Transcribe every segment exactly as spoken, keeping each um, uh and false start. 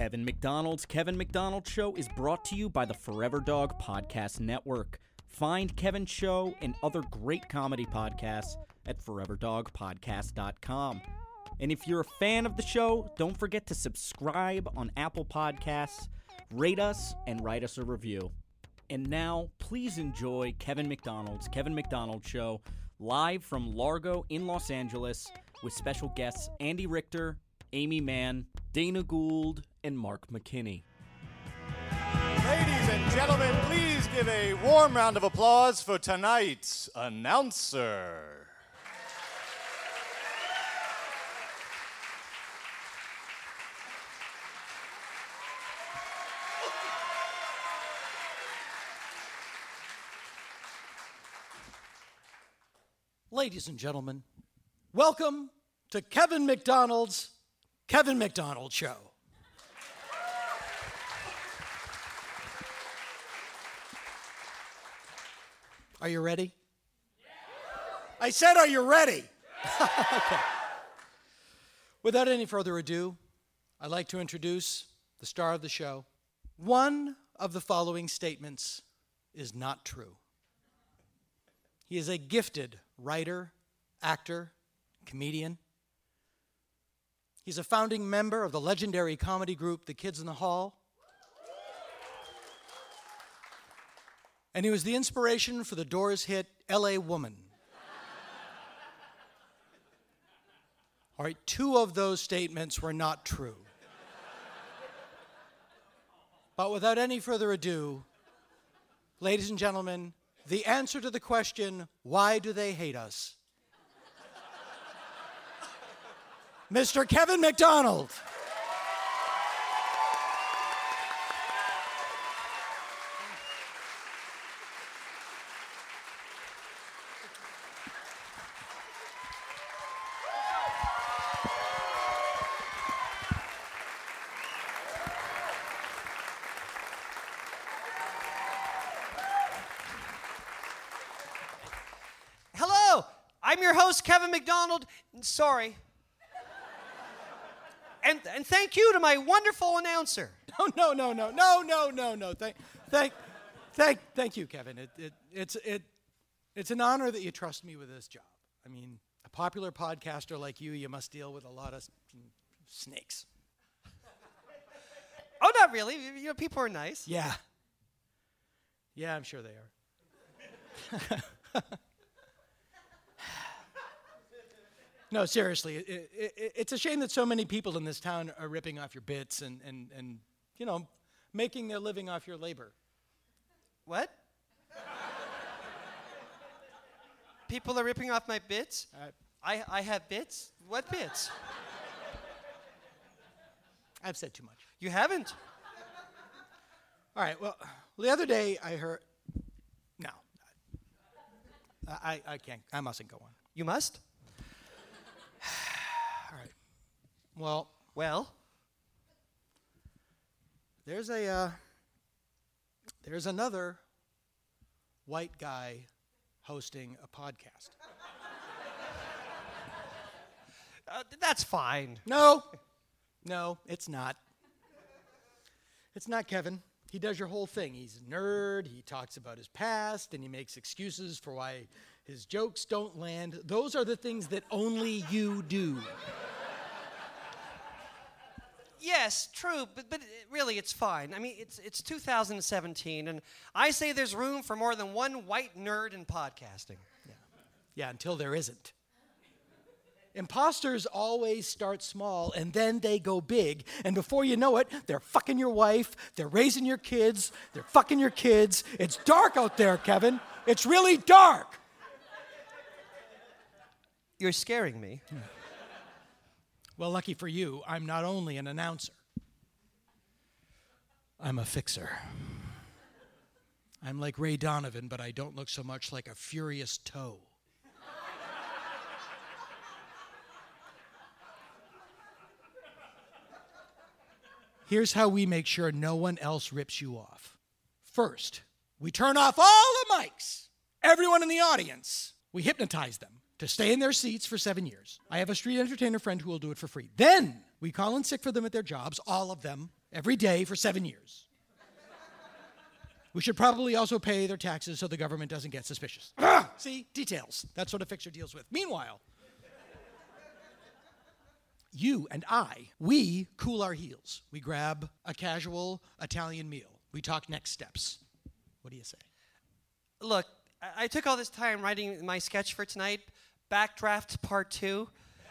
Kevin McDonald's Kevin McDonald Show is brought to you by the Forever Dog Podcast Network. Find Kevin's show and other great comedy podcasts at forever dog podcast dot com. And if you're a fan of the show, don't forget to subscribe on Apple Podcasts, rate us, and write us a review. And now, please enjoy Kevin McDonald's Kevin McDonald Show, live from Largo in Los Angeles, with special guests Andy Richter, Amy Mann, Dana Gould, and Mark McKinney. Ladies and gentlemen, please give a warm round of applause for tonight's announcer. Ladies and gentlemen, welcome to Kevin McDonald's Kevin McDonald Show. Are you ready? Yeah. I said, are you ready? Okay. Without any further ado, I'd like to introduce the star of the show. One of the following statements is not true. He is a gifted writer, actor, comedian. He's a founding member of the legendary comedy group The Kids in the Hall. And he was the inspiration for the Doors hit L A Woman. All right, two of those statements were not true. But without any further ado, ladies and gentlemen, the answer to the question, why do they hate us? Mister Kevin McDonald. Hello, I'm your host, Kevin McDonald. Sorry. And, and thank you to my wonderful announcer. No, no, no, no, no, no, no, no. Thank, thank, thank, thank you, Kevin. It, it, it's, it, it's an honor that you trust me with this job. I mean, a popular podcaster like you, you must deal with a lot of s- snakes. Oh, not really. You know, people are nice. Yeah. Yeah, I'm sure they are. No, seriously, it, it, it, it's a shame that so many people in this town are ripping off your bits and, and, and, you know, making their living off your labor. What? People are ripping off my bits? Uh, I, I have bits? What bits? I've said too much. You haven't? All right, well, the other day I heard, no, I, I, I can't, I mustn't go on. You must? All right, well, Well, there's a, uh, there's another white guy hosting a podcast. uh, that's fine. No, no, it's not. It's not Kevin. He does your whole thing. He's a nerd, he talks about his past, and he makes excuses for why his jokes don't land. Those are the things that only you do. Yes, true, but but really, it's fine. I mean, it's it's two thousand seventeen, and I say there's room for more than one white nerd in podcasting. Yeah, yeah, until there isn't. Imposters always start small, and then they go big, and before you know it, they're fucking your wife, they're raising your kids, they're fucking your kids. It's dark out there, Kevin. It's really dark. You're scaring me. Well, lucky for you, I'm not only an announcer, I'm a fixer. I'm like Ray Donovan, but I don't look so much like a furious toe. Here's how we make sure no one else rips you off. First, we turn off all the mics. Everyone in the audience, we hypnotize them to stay in their seats for seven years. I have a street entertainer friend who will do it for free. Then we call in sick for them at their jobs, all of them, every day for seven years. We should probably also pay their taxes so the government doesn't get suspicious. Ah! See? Details. That's what a fixer deals with. Meanwhile, you and I, we cool our heels. We grab a casual Italian meal. We talk next steps. What do you say? Look, I, I took all this time writing my sketch for tonight, Backdraft Part two.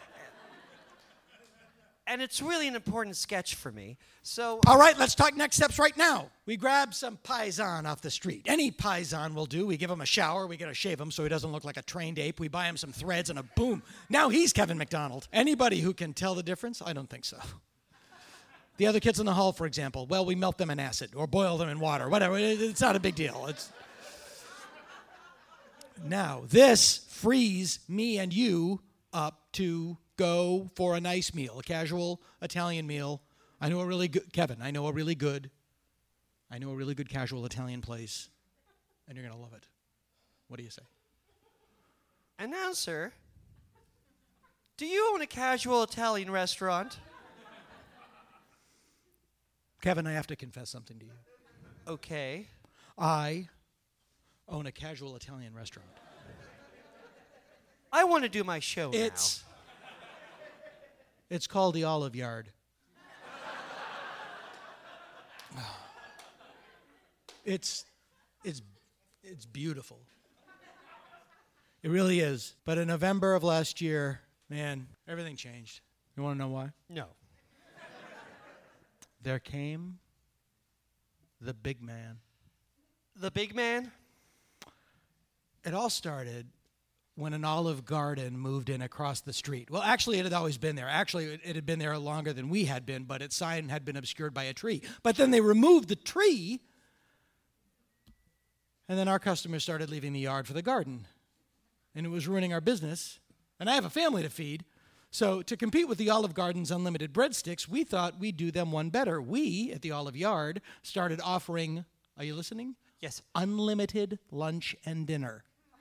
And it's really an important sketch for me. So, all right, let's talk next steps right now. We grab some paisan off the street. Any paisan will do. We give him a shower. We got to shave him so he doesn't look like a trained ape. We buy him some threads and a boom. Now he's Kevin McDonald. Anybody who can tell the difference? I don't think so. The other kids in the hall, for example, well, we melt them in acid or boil them in water, whatever. It's not a big deal. It's Now, this frees me and you up to go for a nice meal, a casual Italian meal. I know a really good, Kevin, I know a really good, I know a really good casual Italian place, and you're going to love it. What do you say? Announcer, do you own a casual Italian restaurant? Kevin, I have to confess something to you. Okay. I own a casual Italian restaurant. I want to do my show It's, now. it's called the Olive Yard. It's, it's, it's beautiful. It really is. But in November of last year, man, everything changed. You want to know why? No. There came the big man. The big man? It all started when an Olive Garden moved in across the street. Well, actually, it had always been there. Actually, it, it had been there longer than we had been, but its sign had been obscured by a tree. But then they removed the tree, and then our customers started leaving the yard for the garden. And it was ruining our business. And I have a family to feed. So to compete with the Olive Garden's unlimited breadsticks, we thought we'd do them one better. We, at the Olive Yard, started offering, are you listening? Yes. Unlimited lunch and dinner.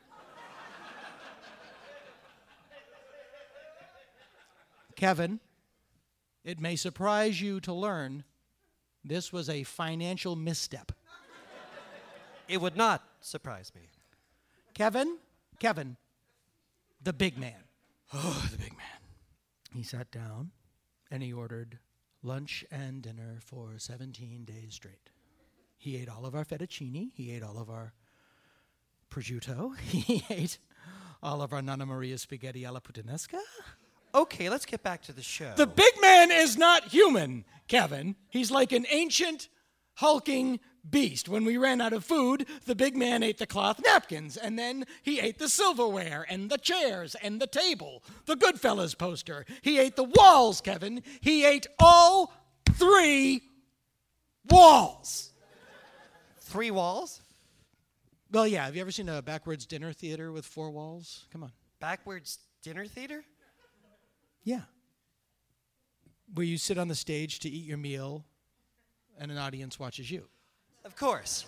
Kevin, it may surprise you to learn this was a financial misstep. It would not surprise me. Kevin, Kevin, the big man. Oh, the big man. He sat down and he ordered lunch and dinner for seventeen days straight. He ate all of our fettuccine. He ate all of our prosciutto. He ate all of our Nonna Maria spaghetti alla puttanesca. Okay, let's get back to the show. The big man is not human, Kevin. He's like an ancient, hulking beast. When we ran out of food, the big man ate the cloth napkins, and then he ate the silverware, and the chairs, and the table, the Goodfellas poster. He ate the walls, Kevin. He ate all three walls. Three walls? Well, yeah. Have you ever seen a backwards dinner theater with four walls? Come on. Backwards dinner theater? Yeah. Where you sit on the stage to eat your meal, and an audience watches you. Of course.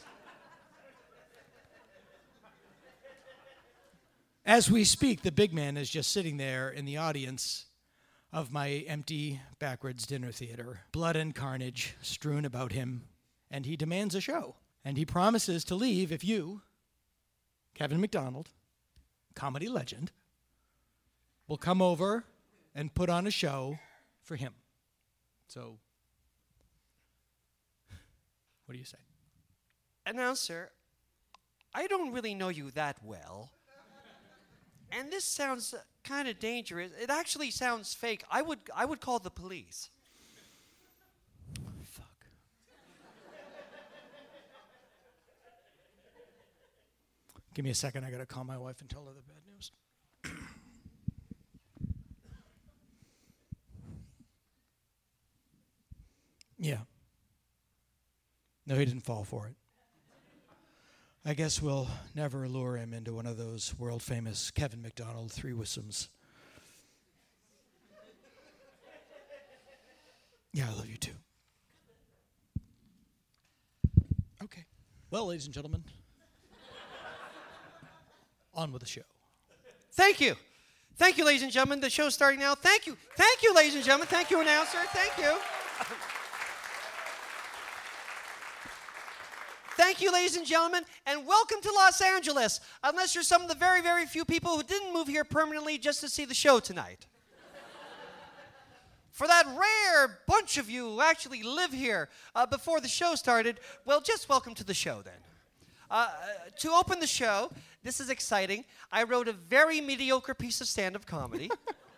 As we speak, the big man is just sitting there in the audience of my empty backwards dinner theater. Blood and carnage strewn about him, and he demands a show. And he promises to leave if you, Kevin McDonald, comedy legend, will come over and put on a show for him. So, what do you say? Announcer, I don't really know you that well. And this sounds uh, kind of dangerous. It actually sounds fake. I would I would call the police. Fuck. Give me a second. I got to call my wife and tell her the bad news. Yeah. No, he didn't fall for it. I guess we'll never lure him into one of those world-famous Kevin McDonald three-wisdoms. Yeah, I love you too. Okay. Well, ladies and gentlemen, on with the show. Thank you. Thank you, ladies and gentlemen. The show's starting now. Thank you. Thank you, ladies and gentlemen. Thank you, announcer. Thank you. Thank you, ladies and gentlemen, and welcome to Los Angeles, unless you're some of the very, very few people who didn't move here permanently just to see the show tonight. For that rare bunch of you who actually live here uh, before the show started, well, just welcome to the show then. Uh, to open the show, this is exciting. I wrote a very mediocre piece of stand-up comedy,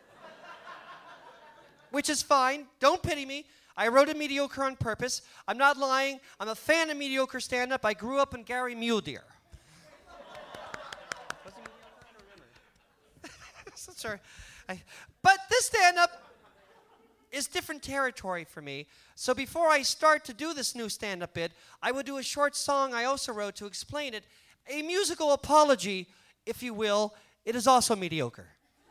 which is fine. Don't pity me. I wrote a mediocre on purpose. I'm not lying. I'm a fan of mediocre stand-up. I grew up in Gary Mule Deer. Sorry. I, but this stand-up is different territory for me. So before I start to do this new stand-up bit, I will do a short song I also wrote to explain it. A musical apology, if you will. It is also mediocre.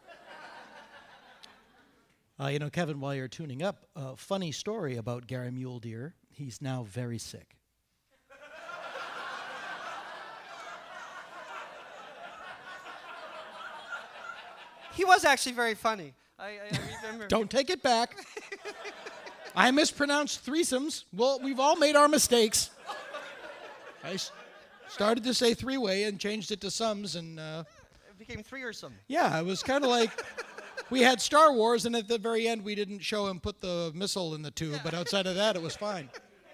Uh, you know, Kevin, while you're tuning up, a uh, funny story about Gary Mule Deer. He's now very sick. He was actually very funny. I, I, I remember. Don't take it back. I mispronounced threesomes. Well, we've all made our mistakes. I s- started to say three-way and changed it to sums, and uh, It became three or something. yeah, it was kind of like we had Star Wars, and at the very end, we didn't show him put the missile in the tube, but outside of that, it was fine.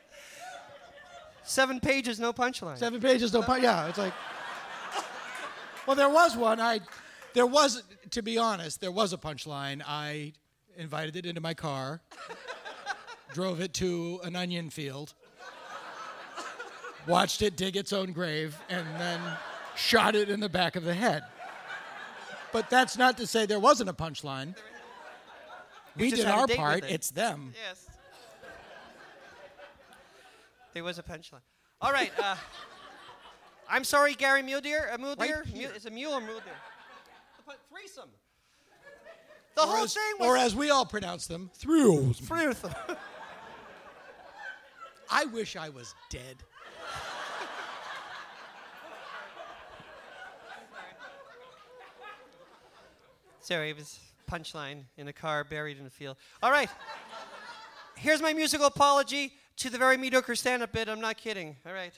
Seven pages, no punchline. Seven pages, no punch. Yeah, it's like. Well, there was one. I, there was, to be honest, there was a punchline. I invited it into my car, drove it to an onion field, watched it dig its own grave, and then shot it in the back of the head. But that's not to say there wasn't a punchline. We just did had a our date part. with it. It's them. Yes. There was a punchline. All right. Uh, I'm sorry, Gary Mule Deer. A mule Right deer? here. Mu- it's a mule or mule deer? The pu- threesome. The Or whole as, thing was or as we all pronounce them, thrills. threesome. I wish I was dead. Sorry, it was punchline in a car buried in a field. All right. Here's my musical apology to the very mediocre stand-up bit. I'm not kidding. All right.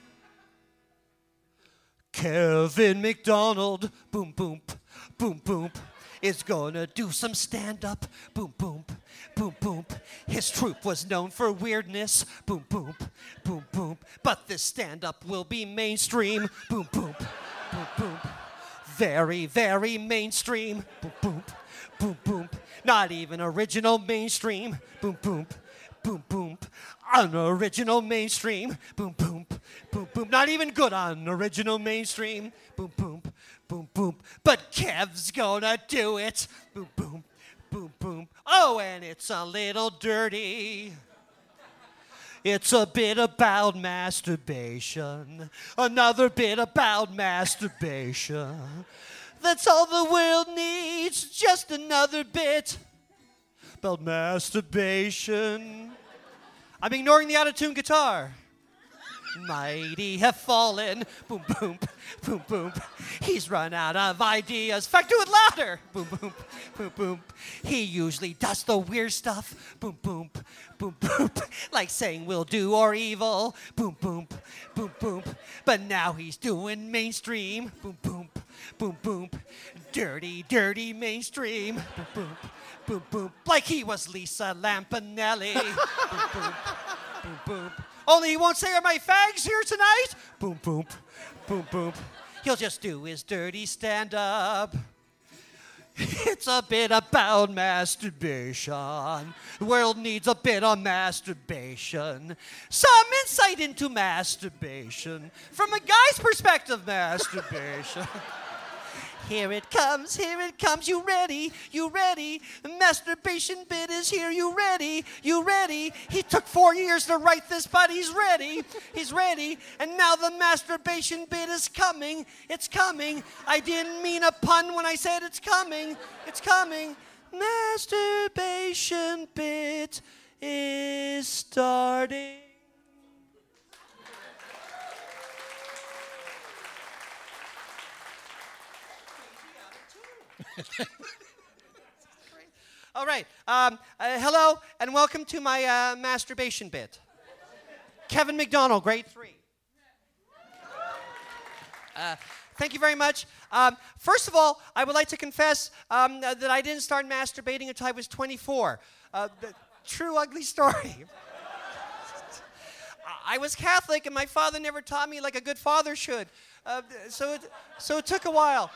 Kevin McDonald, boom, boom, boom, boom, is gonna do some stand-up, boom, boom, boom, boom. His troupe was known for weirdness, boom, boom, boom, boom. But this stand-up will be mainstream, boom, boom, boom, boom. Very, very mainstream, boom, boom, boom, boom. Not even original mainstream, boom, boom, boom, boom. Unoriginal mainstream, boom, boom, boom, boom. Not even good on original mainstream, boom, boom, boom, boom. But Kev's gonna do it, boom, boom, boom, boom. Oh, and it's a little dirty. It's a bit about masturbation. Another bit about masturbation. That's all the world needs, just another bit about masturbation. I'm ignoring the out-of-tune guitar. Mighty have fallen, boom, boom, boom, boom. He's run out of ideas. In fact, do it louder. Boom, boom, boom, boom. He usually does the weird stuff. Boom, boom, boom, boom. Like saying we'll do or evil. Boom, boom, boom, boom. But now he's doing mainstream. Boom, boom, boom, boom. Dirty, dirty mainstream. Boom, boom, boom, boom. Like he was Lisa Lampanelli. Boom, boom, boom, boom. Only he won't say, are my fags here tonight? Boom, boom, boom, boom. He'll just do his dirty stand-up. It's a bit about masturbation. The world needs a bit of masturbation. Some insight into masturbation. From a guy's perspective, masturbation. Here it comes, here it comes, you ready, you ready? The masturbation bit is here, you ready, you ready? He took four years to write this, but he's ready, he's ready. And now the masturbation bit is coming, it's coming. I didn't mean a pun when I said it's coming, it's coming. Masturbation bit is starting. All right. Um, uh, hello and welcome to my uh, masturbation bit. Kevin McDonald, grade three. Uh, thank you very much. Um, first of all, I would like to confess um, uh, that I didn't start masturbating until I was twenty-four. Uh, the true ugly story. I was Catholic, and my father never taught me like a good father should. Uh, so, it, so it took a while.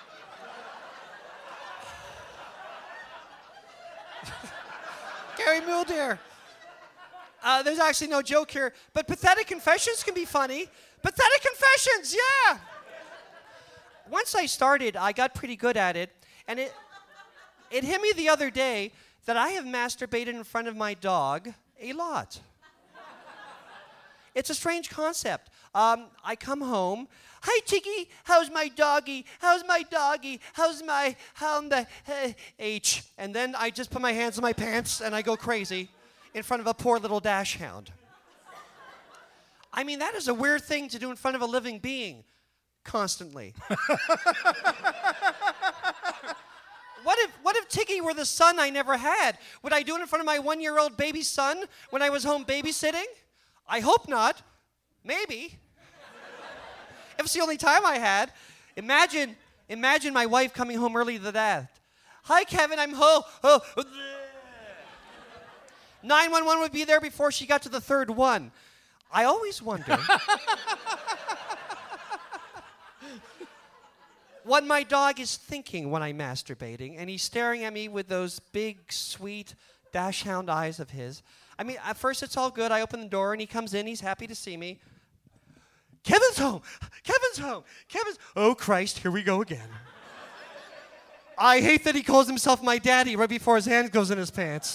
Gary Mulder. Uh, there's actually no joke here, but pathetic confessions can be funny. Pathetic confessions, yeah. Once I started, I got pretty good at it, and it it hit me the other day that I have masturbated in front of my dog a lot. It's a strange concept. Um, I come home. Hi, Tiggy. How's my doggy? How's my doggy? How's my, how the, uh, H? And then I just put my hands in my pants and I go crazy in front of a poor little dash hound. I mean, that is a weird thing to do in front of a living being constantly. What if, what if Tiggy were the son I never had? Would I do it in front of my one-year-old baby son when I was home babysitting? I hope not. Maybe. If it's the only time I had. Imagine, imagine my wife coming home early to that. Hi, Kevin, I'm home. Oh, oh. nine one one would be there before she got to the third one. I always wonder what my dog is thinking when I'm masturbating, and he's staring at me with those big, sweet dachshund eyes of his. I mean, at first it's all good. I open the door, and he comes in. He's happy to see me. Kevin's home. Kevin's home. Kevin's... Oh, Christ, here we go again. I hate that he calls himself my daddy right before his hand goes in his pants.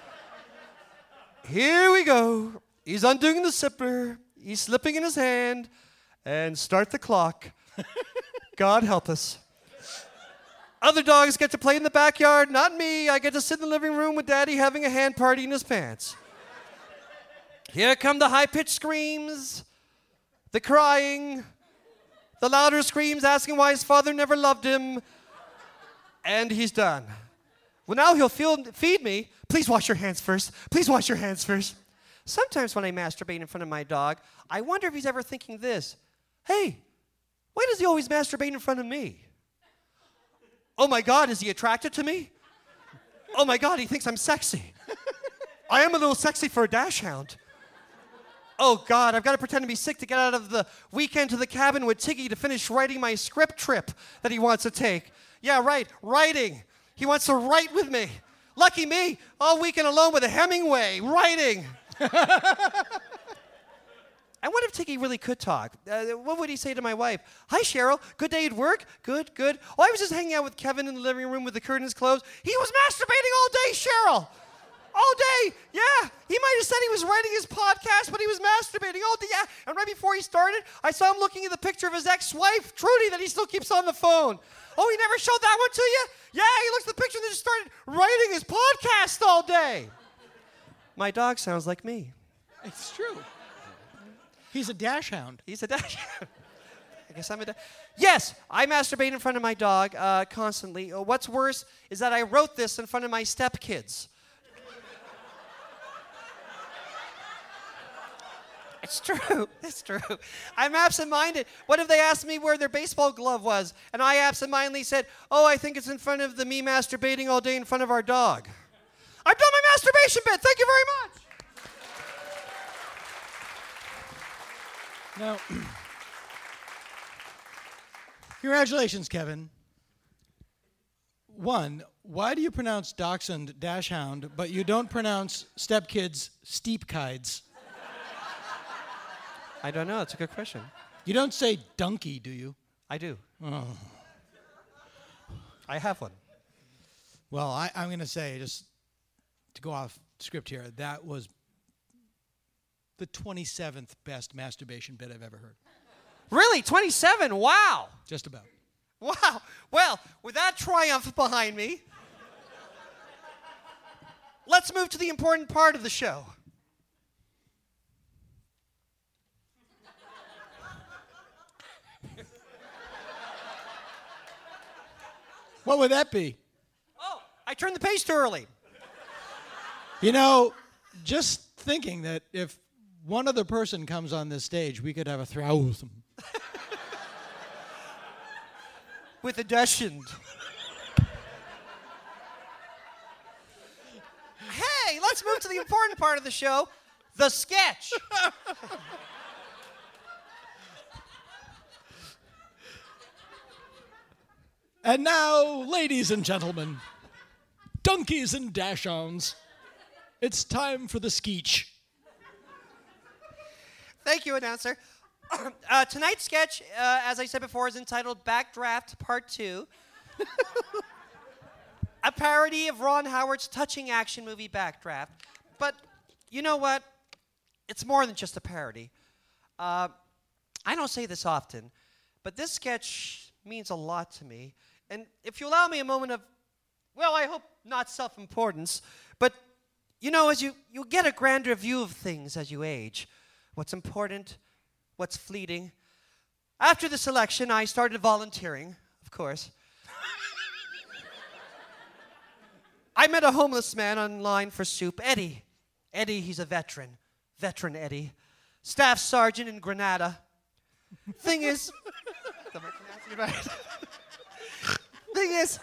Here we go. He's undoing the zipper. He's slipping in his hand. And start the clock. God help us. Other dogs get to play in the backyard, not me. I get to sit in the living room with Daddy having a hand party in his pants. Here come the high-pitched screams, the crying, the louder screams asking why his father never loved him, and he's done. Well, now he'll feel, feed me. Please wash your hands first. Please wash your hands first. Sometimes when I masturbate in front of my dog, I wonder if he's ever thinking this. Hey, why does he always masturbate in front of me? Oh my God, is he attracted to me? Oh my God, he thinks I'm sexy. I am a little sexy for a dachshund. Oh God, I've got to pretend to be sick to get out of the weekend to the cabin with Tiggy to finish writing my script trip that he wants to take. Yeah, right, writing. He wants to write with me. Lucky me, all weekend alone with a Hemingway, writing. And what if Tiggy really could talk? Uh, what would he say to my wife? Hi, Cheryl. Good day at work? Good, good. Oh, I was just hanging out with Kevin in the living room with the curtains closed. He was masturbating all day, Cheryl. All day. Yeah. He might have said he was writing his podcast, but he was masturbating all day. Yeah. And right before he started, I saw him looking at the picture of his ex-wife, Trudy, that he still keeps on the phone. Oh, he never showed that one to you? Yeah, he looks at the picture and then just started writing his podcast all day. My dog sounds like me. It's true. He's a dash hound. He's a dash hound. I guess I'm a dash. Yes, I masturbate in front of my dog uh, constantly. Uh, what's worse is that I wrote this in front of my stepkids. It's true. It's true. I'm absent-minded. What if they asked me where their baseball glove was, and I absent-mindedly said, oh, I think it's in front of the me masturbating all day in front of our dog. I've done my masturbation bit. Thank you very much. Now, congratulations, Kevin. One, why do you pronounce dachshund dachshund, but you don't pronounce stepkids steepkides? I don't know. It's a good question. You don't say donkey, do you? I do. Oh. I have one. Well, I, I'm going to say, just to go off script here, that was the twenty-seventh best masturbation bit I've ever heard. Really? twenty-seven? Wow. Just about. Wow. Well, with that triumph behind me, let's move to the important part of the show. What would that be? Oh, I turned the page too early. You know, just thinking that if one other person comes on this stage, we could have a throusome. with addition. Hey, let's move to the important part of the show, the sketch. And now, ladies and gentlemen, donkeys and dachshunds, it's time for the skeech. Thank you, announcer. uh, tonight's sketch, uh, as I said before, is entitled Backdraft Part two. A parody of Ron Howard's touching action movie Backdraft. But you know what? It's more than just a parody. Uh, I don't say this often, but this sketch means a lot to me. And if you allow me a moment of, well, I hope not self-importance, but you know, as you, you get a grander view of things as you age, what's important, what's fleeting. After this election, I started volunteering, of course. I met a homeless man online for soup, Eddie. Eddie, he's a veteran. Veteran Eddie. Staff sergeant in Grenada. Thing is... Thing is...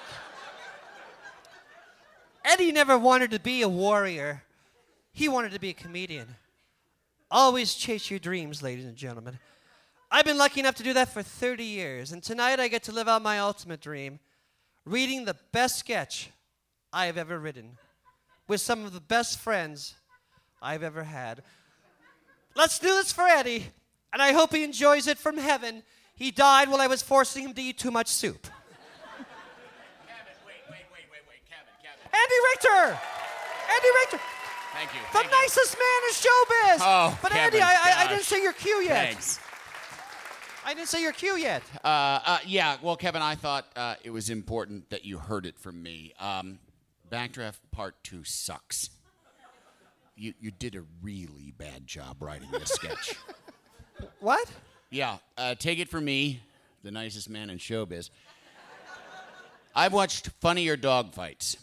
Eddie never wanted to be a warrior. He wanted to be a comedian. Always chase your dreams, ladies and gentlemen. I've been lucky enough to do that for thirty years, and tonight I get to live out my ultimate dream, reading the best sketch I have ever written with some of the best friends I've ever had. Let's do this for Eddie, and I hope he enjoys it from heaven. He died while I was forcing him to eat too much soup. Kevin, wait, wait, wait, wait, wait, Kevin, Kevin. Andy Richter! Andy Richter! Thank you. The thank you. nicest man in showbiz! Oh, But Kevin, Andy, I, I, I gosh. didn't say your cue yet. Thanks. I didn't say your cue yet. Uh, uh, yeah, well, Kevin, I thought uh, it was important that you heard it from me. Um, Backdraft Part two sucks. You you did a really bad job writing this sketch. What? Yeah, uh, take it from me, the nicest man in showbiz. I've watched funnier dog fights.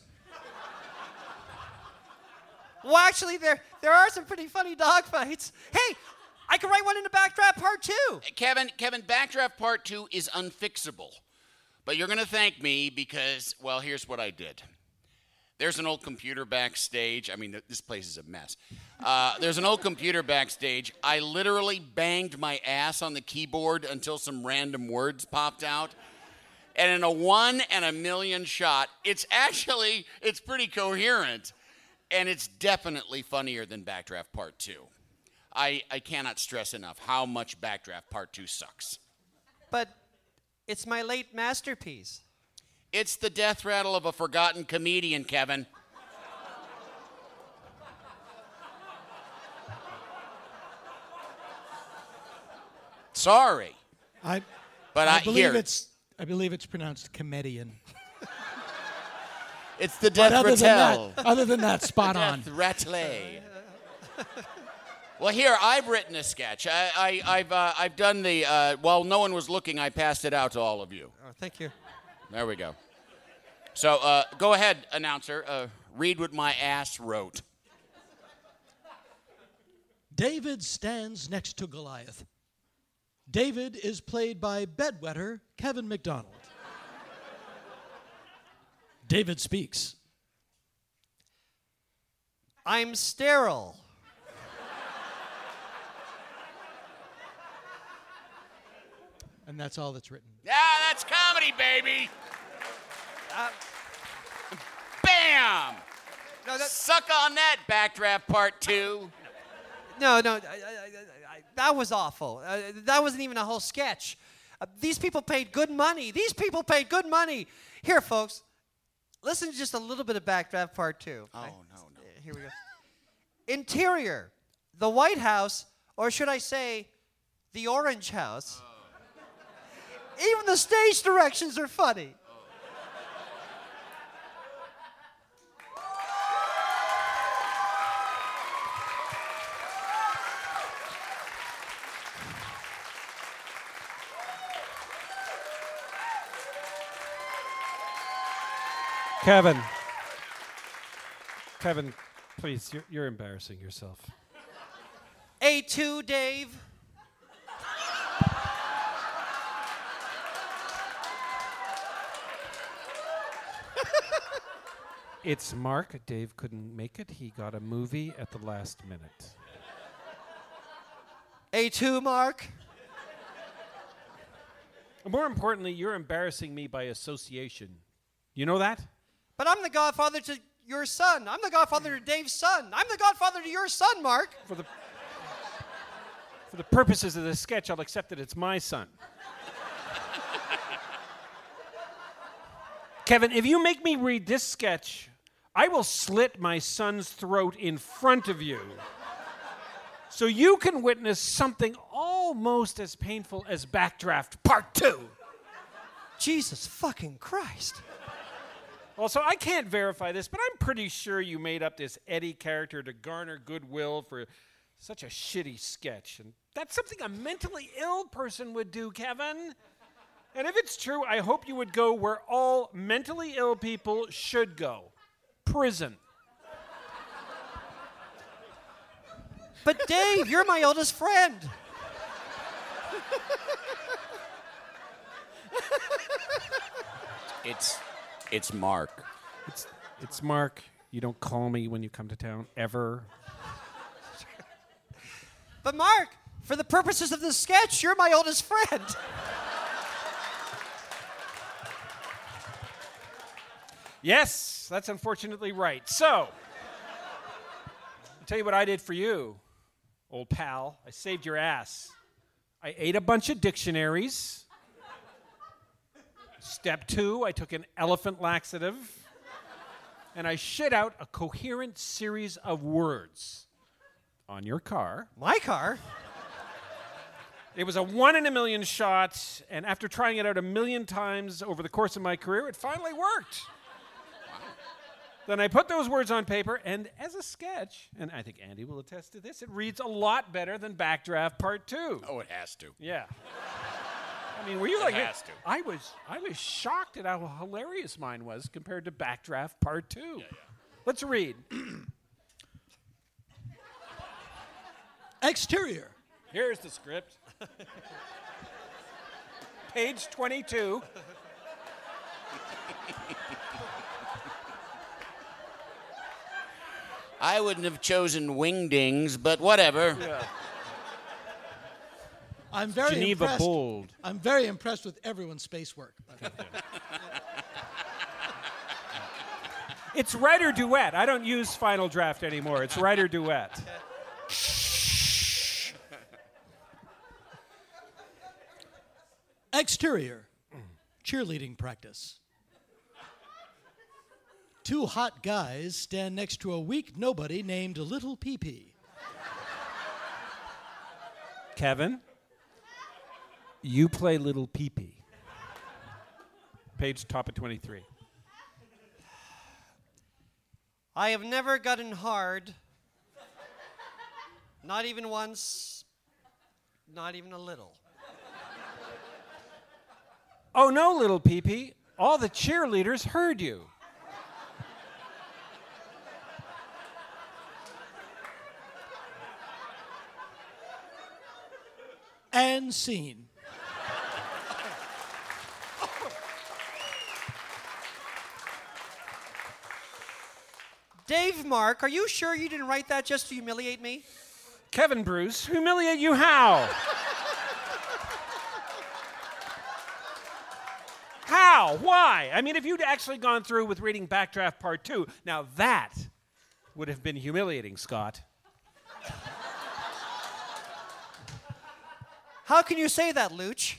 Well, actually, there there are some pretty funny dog fights. Hey, I could write one into Backdraft Part two. Kevin, Kevin, Backdraft Part two is unfixable. But you're going to thank me because, well, here's what I did. There's an old computer backstage. I mean, th- this place is a mess. Uh, there's an old computer backstage. I literally banged my ass on the keyboard until some random words popped out. And in a one and a million shot, it's actually, it's pretty coherent. And it's definitely funnier than Backdraft Part two. I, I cannot stress enough how much Backdraft Part two sucks. But it's my late masterpiece. It's the death rattle of a forgotten comedian, Kevin. Sorry. I, But I I, believe here, it's I believe it's pronounced comedian. it's the But death other than rattle. that, other than that, spot on. Death rattle. Well, here, I've written a sketch. I, I, I've, uh, I've done the, uh, while no one was looking, I passed it out to all of you. Oh, thank you. There we go. So, uh, go ahead, announcer. Uh, read what my ass wrote. David stands next to Goliath. David is played by bedwetter Kevin McDonald. David speaks. I'm sterile. And that's all that's written. Yeah, that's comedy, baby. Uh, Bam! no, that, Suck on that, Backdraft Part two. no, no, I, I, I, I, that was awful. Uh, that wasn't even a whole sketch. Uh, these people paid good money. These people paid good money. Here, folks, listen to just a little bit of Backdraft Part two. Oh, okay? no, no. Uh, Here we go. Interior, the White House, or should I say, the Orange House. Oh. Even the stage directions are funny. Kevin. Kevin, please, you're, you're embarrassing yourself. A two, Dave. It's Mark. Dave couldn't make it. He got a movie at the last minute. A two, Mark. More importantly, you're embarrassing me by association. You know that? But I'm the godfather to your son. I'm the godfather to Dave's son. I'm the godfather to your son, Mark. For the for the purposes of this sketch, I'll accept that it's my son. Kevin, if you make me read this sketch, I will slit my son's throat in front of you. So you can witness something almost as painful as Backdraft Part Two. Jesus fucking Christ. Also, I can't verify this, but I'm pretty sure you made up this Eddie character to garner goodwill for such a shitty sketch. And that's something a mentally ill person would do, Kevin. And if it's true, I hope you would go where all mentally ill people should go. Prison. But Dave, you're my oldest friend. It's it's Mark. It's, it's Mark. You don't call me when you come to town, ever. But Mark, for the purposes of this sketch, you're my oldest friend. Yes, that's unfortunately right. So, I'll tell you what I did for you, old pal. I saved your ass. I ate a bunch of dictionaries. Step two, I took an elephant laxative. And I shit out a coherent series of words on your car. My car? It was a one in a million shot, and after trying it out a million times over the course of my career, it finally worked. Then I put those words on paper, and as a sketch, and I think Andy will attest to this, it reads a lot better than Backdraft Part Two. Oh, it has to. Yeah. I mean, were you It like has to. I was I was shocked at how hilarious mine was compared to Backdraft Part Two. Yeah, yeah. Let's read. Exterior. Here's the script. Page twenty-two. I wouldn't have chosen wingdings, but whatever. Yeah. I'm very Geneva impressed. Bold. I'm very impressed with everyone's space work. It's writer duet. I don't use Final Draft anymore. It's writer duet. Exterior. Cheerleading practice. Two hot guys stand next to a weak nobody named Little Pee-Pee. Kevin, you play Little Pee-Pee. Page top of twenty-three. I have never gotten hard. Not even once. Not even a little. Oh no, Little Pee-Pee. All the cheerleaders heard you. And scene. Dave, Mark, are you sure you didn't write that just to humiliate me? Kevin Bruce, humiliate you how? How? Why? I mean, if you'd actually gone through with reading Backdraft Part Two, now that would have been humiliating, Scott. How can you say that, Luch?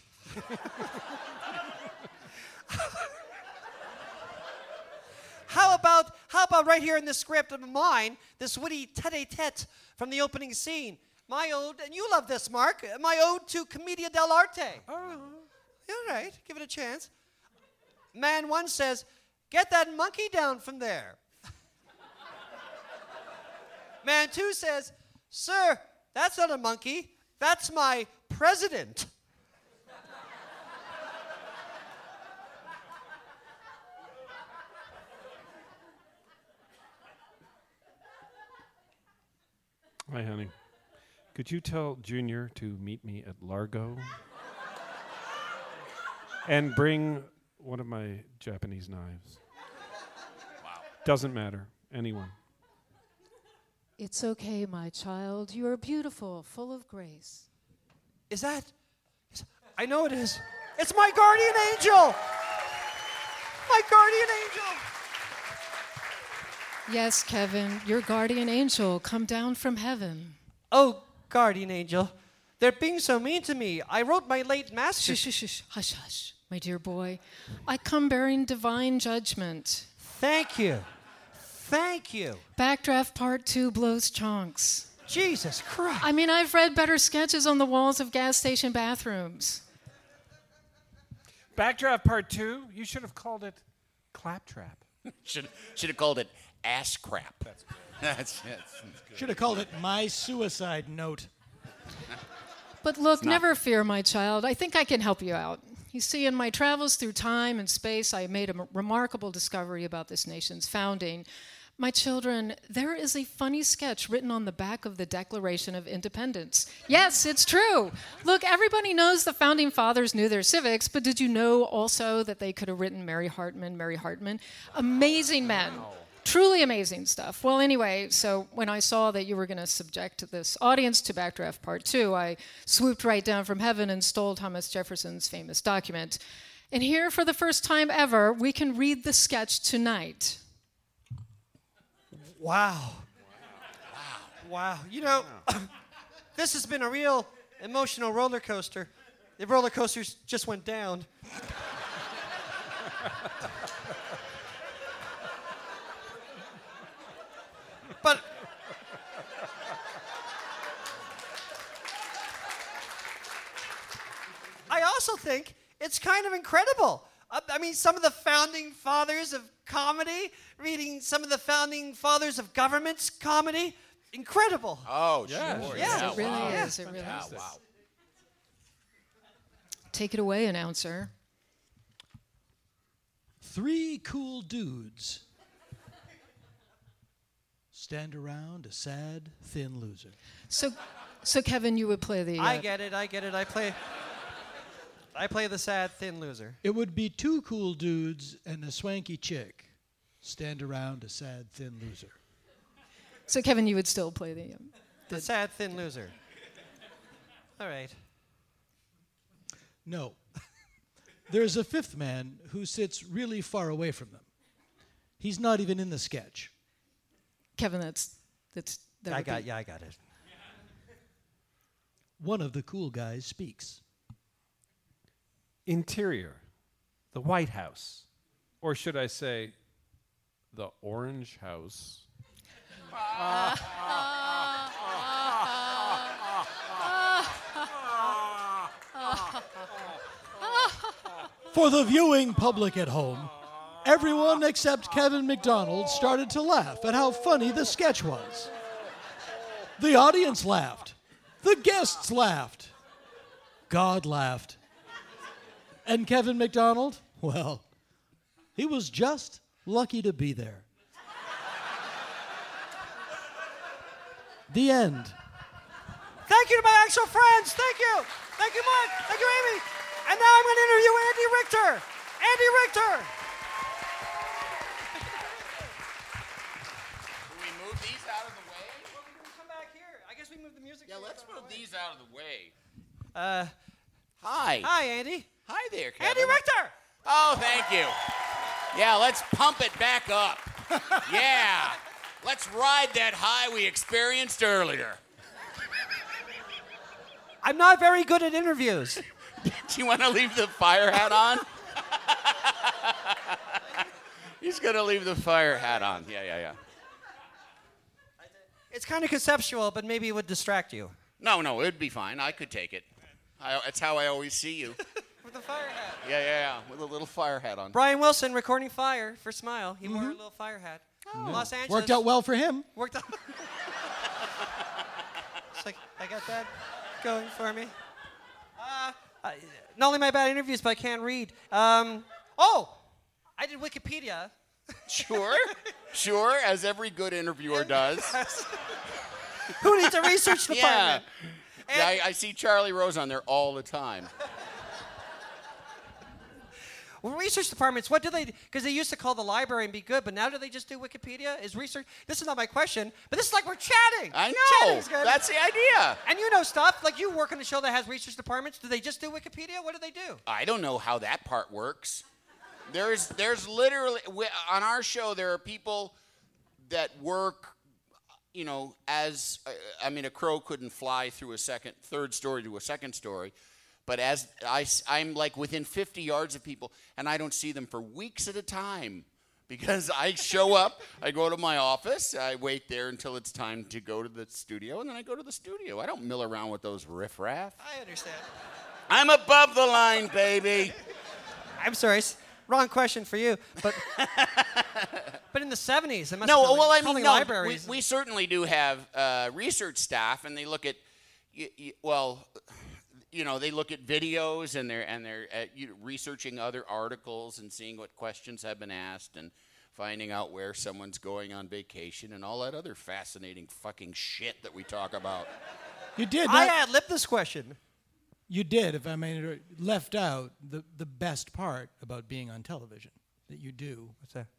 How about how about right here in this script of mine, this witty tete-a-tete from the opening scene? My ode, and you love this, Mark, my ode to Commedia dell'arte. Oh. All right, give it a chance. Man one says, get that monkey down from there. Man two says, sir, that's not a monkey, that's my president. Hi, honey. Could you tell Junior to meet me at Largo? And bring one of my Japanese knives. Doesn't matter. Anyone. It's okay, my child. You are beautiful, full of grace. Is that? Is, I know it is. It's my guardian angel. My guardian angel. Yes, Kevin, your guardian angel come down from heaven. Oh, guardian angel. They're being so mean to me. I wrote my late master. Shush, shush, shush, hush, hush, my dear boy. I come bearing divine judgment. Thank you. Thank you. Backdraft part two blows chunks. Jesus Christ. I mean, I've read better sketches on the walls of gas station bathrooms. Backdraft part two, you should have called it Claptrap. Should should have called it ass crap. That's that's, that's Should have called it My Suicide Note. But look, never fear, my child. I think I can help you out. You see, in my travels through time and space, I made a m- remarkable discovery about this nation's founding. My children, there is a funny sketch written on the back of the Declaration of Independence. Yes, it's true. Look, everybody knows the Founding Fathers knew their civics, but did you know also that they could have written Mary Hartman, Mary Hartman? Amazing men. Truly amazing stuff. Well, anyway, so when I saw that you were going to subject this audience to Backdraft Part two, I swooped right down from heaven and stole Thomas Jefferson's famous document. And here, for the first time ever, we can read the sketch tonight. Wow. Wow. Wow. You know, this has been a real emotional roller coaster. The roller coasters just went down. But I also think it's kind of incredible. I, I mean, some of the founding fathers of comedy, reading some of the founding fathers of government's comedy, incredible. Oh, Yeah. sure. Yeah. Yeah. It really wow. is. It really Yeah, is. wow. Take it away, announcer. Three cool dudes stand around a sad, thin loser. So, so Kevin, you would play the. Uh, I get it. I get it. I play. I play the sad thin loser. It would be two cool dudes and a swanky chick stand around a sad, thin loser. So Kevin, you would still play the. Um, The sad thin loser. All right. No. There's a fifth man who sits really far away from them. He's not even in the sketch. Kevin, that's that's. That I would got. be- Yeah, I got it. One of the cool guys speaks. Interior, the White House. Or should I say, the Orange House. For the viewing public at home, everyone except Kevin McDonald started to laugh at how funny the sketch was. The audience laughed. The guests laughed. God laughed. And Kevin McDonald, well, he was just lucky to be there. The end. Thank you to my actual friends. Thank you. Thank you, Mike. Thank you, Amy. And now I'm going to interview Andy Richter. Andy Richter. Can we move these out of the way? Come back here. I guess we move the music. Yeah, let's move these out of the way. Uh, Hi. hi, Andy. Hi there, Kevin. Andy Richter. Oh, thank you. Yeah, let's pump it back up. Yeah. Let's ride that high we experienced earlier. I'm not very good at interviews. Do you want to leave the fire hat on? He's going to leave the fire hat on. Yeah, yeah, yeah. It's kind of conceptual, but maybe it would distract you. No, no, it'd be fine. I could take it. I, that's how I always see you. With the fire hat. Yeah, yeah, yeah. With a little fire hat on. Brian Wilson recording Fire for Smile. He wore a little fire hat. Los Angeles. Worked out well for him. Worked out. It's like, I got that going for me. Uh, I, not only am I bad at interviews, but I can't read. Um, oh, I did Wikipedia. Sure, sure, as every good interviewer does. Who needs a research Yeah. department? Yeah, I, I see Charlie Rose on there all the time. Well, research departments, what do they, because they used to call the library and be good, but now do they just do Wikipedia? Is research, this is not my question, but this is like we're chatting. I know. Chatting's good. That's the idea. And you know stuff, like you work on a show that has research departments. Do they just do Wikipedia? What do they do? I don't know how that part works. There's, there's literally, we, on our show, there are people that work, you know, as, uh, I mean, a crow couldn't fly through a second, third story to a second story, but as I, I'm like within fifty yards of people, and I don't see them for weeks at a time because I show up, I go to my office, I wait there until it's time to go to the studio, and then I go to the studio. I don't mill around with those riffraff. I understand. I'm above the line, baby. I'm sorry. Wrong question for you, but but in the seventies, it must no. have been Well, like I mean, calling no. We, libraries. we certainly do have uh, research staff, and they look at, y- y- well, you know, they look at videos, and they're and they're uh, you know, researching other articles and seeing what questions have been asked, and finding out where someone's going on vacation, and all that other fascinating fucking shit that we talk about. You did. I Not, ad-libbed this question. you did, if I may, left out the, the best part about being on television that you do. What's that?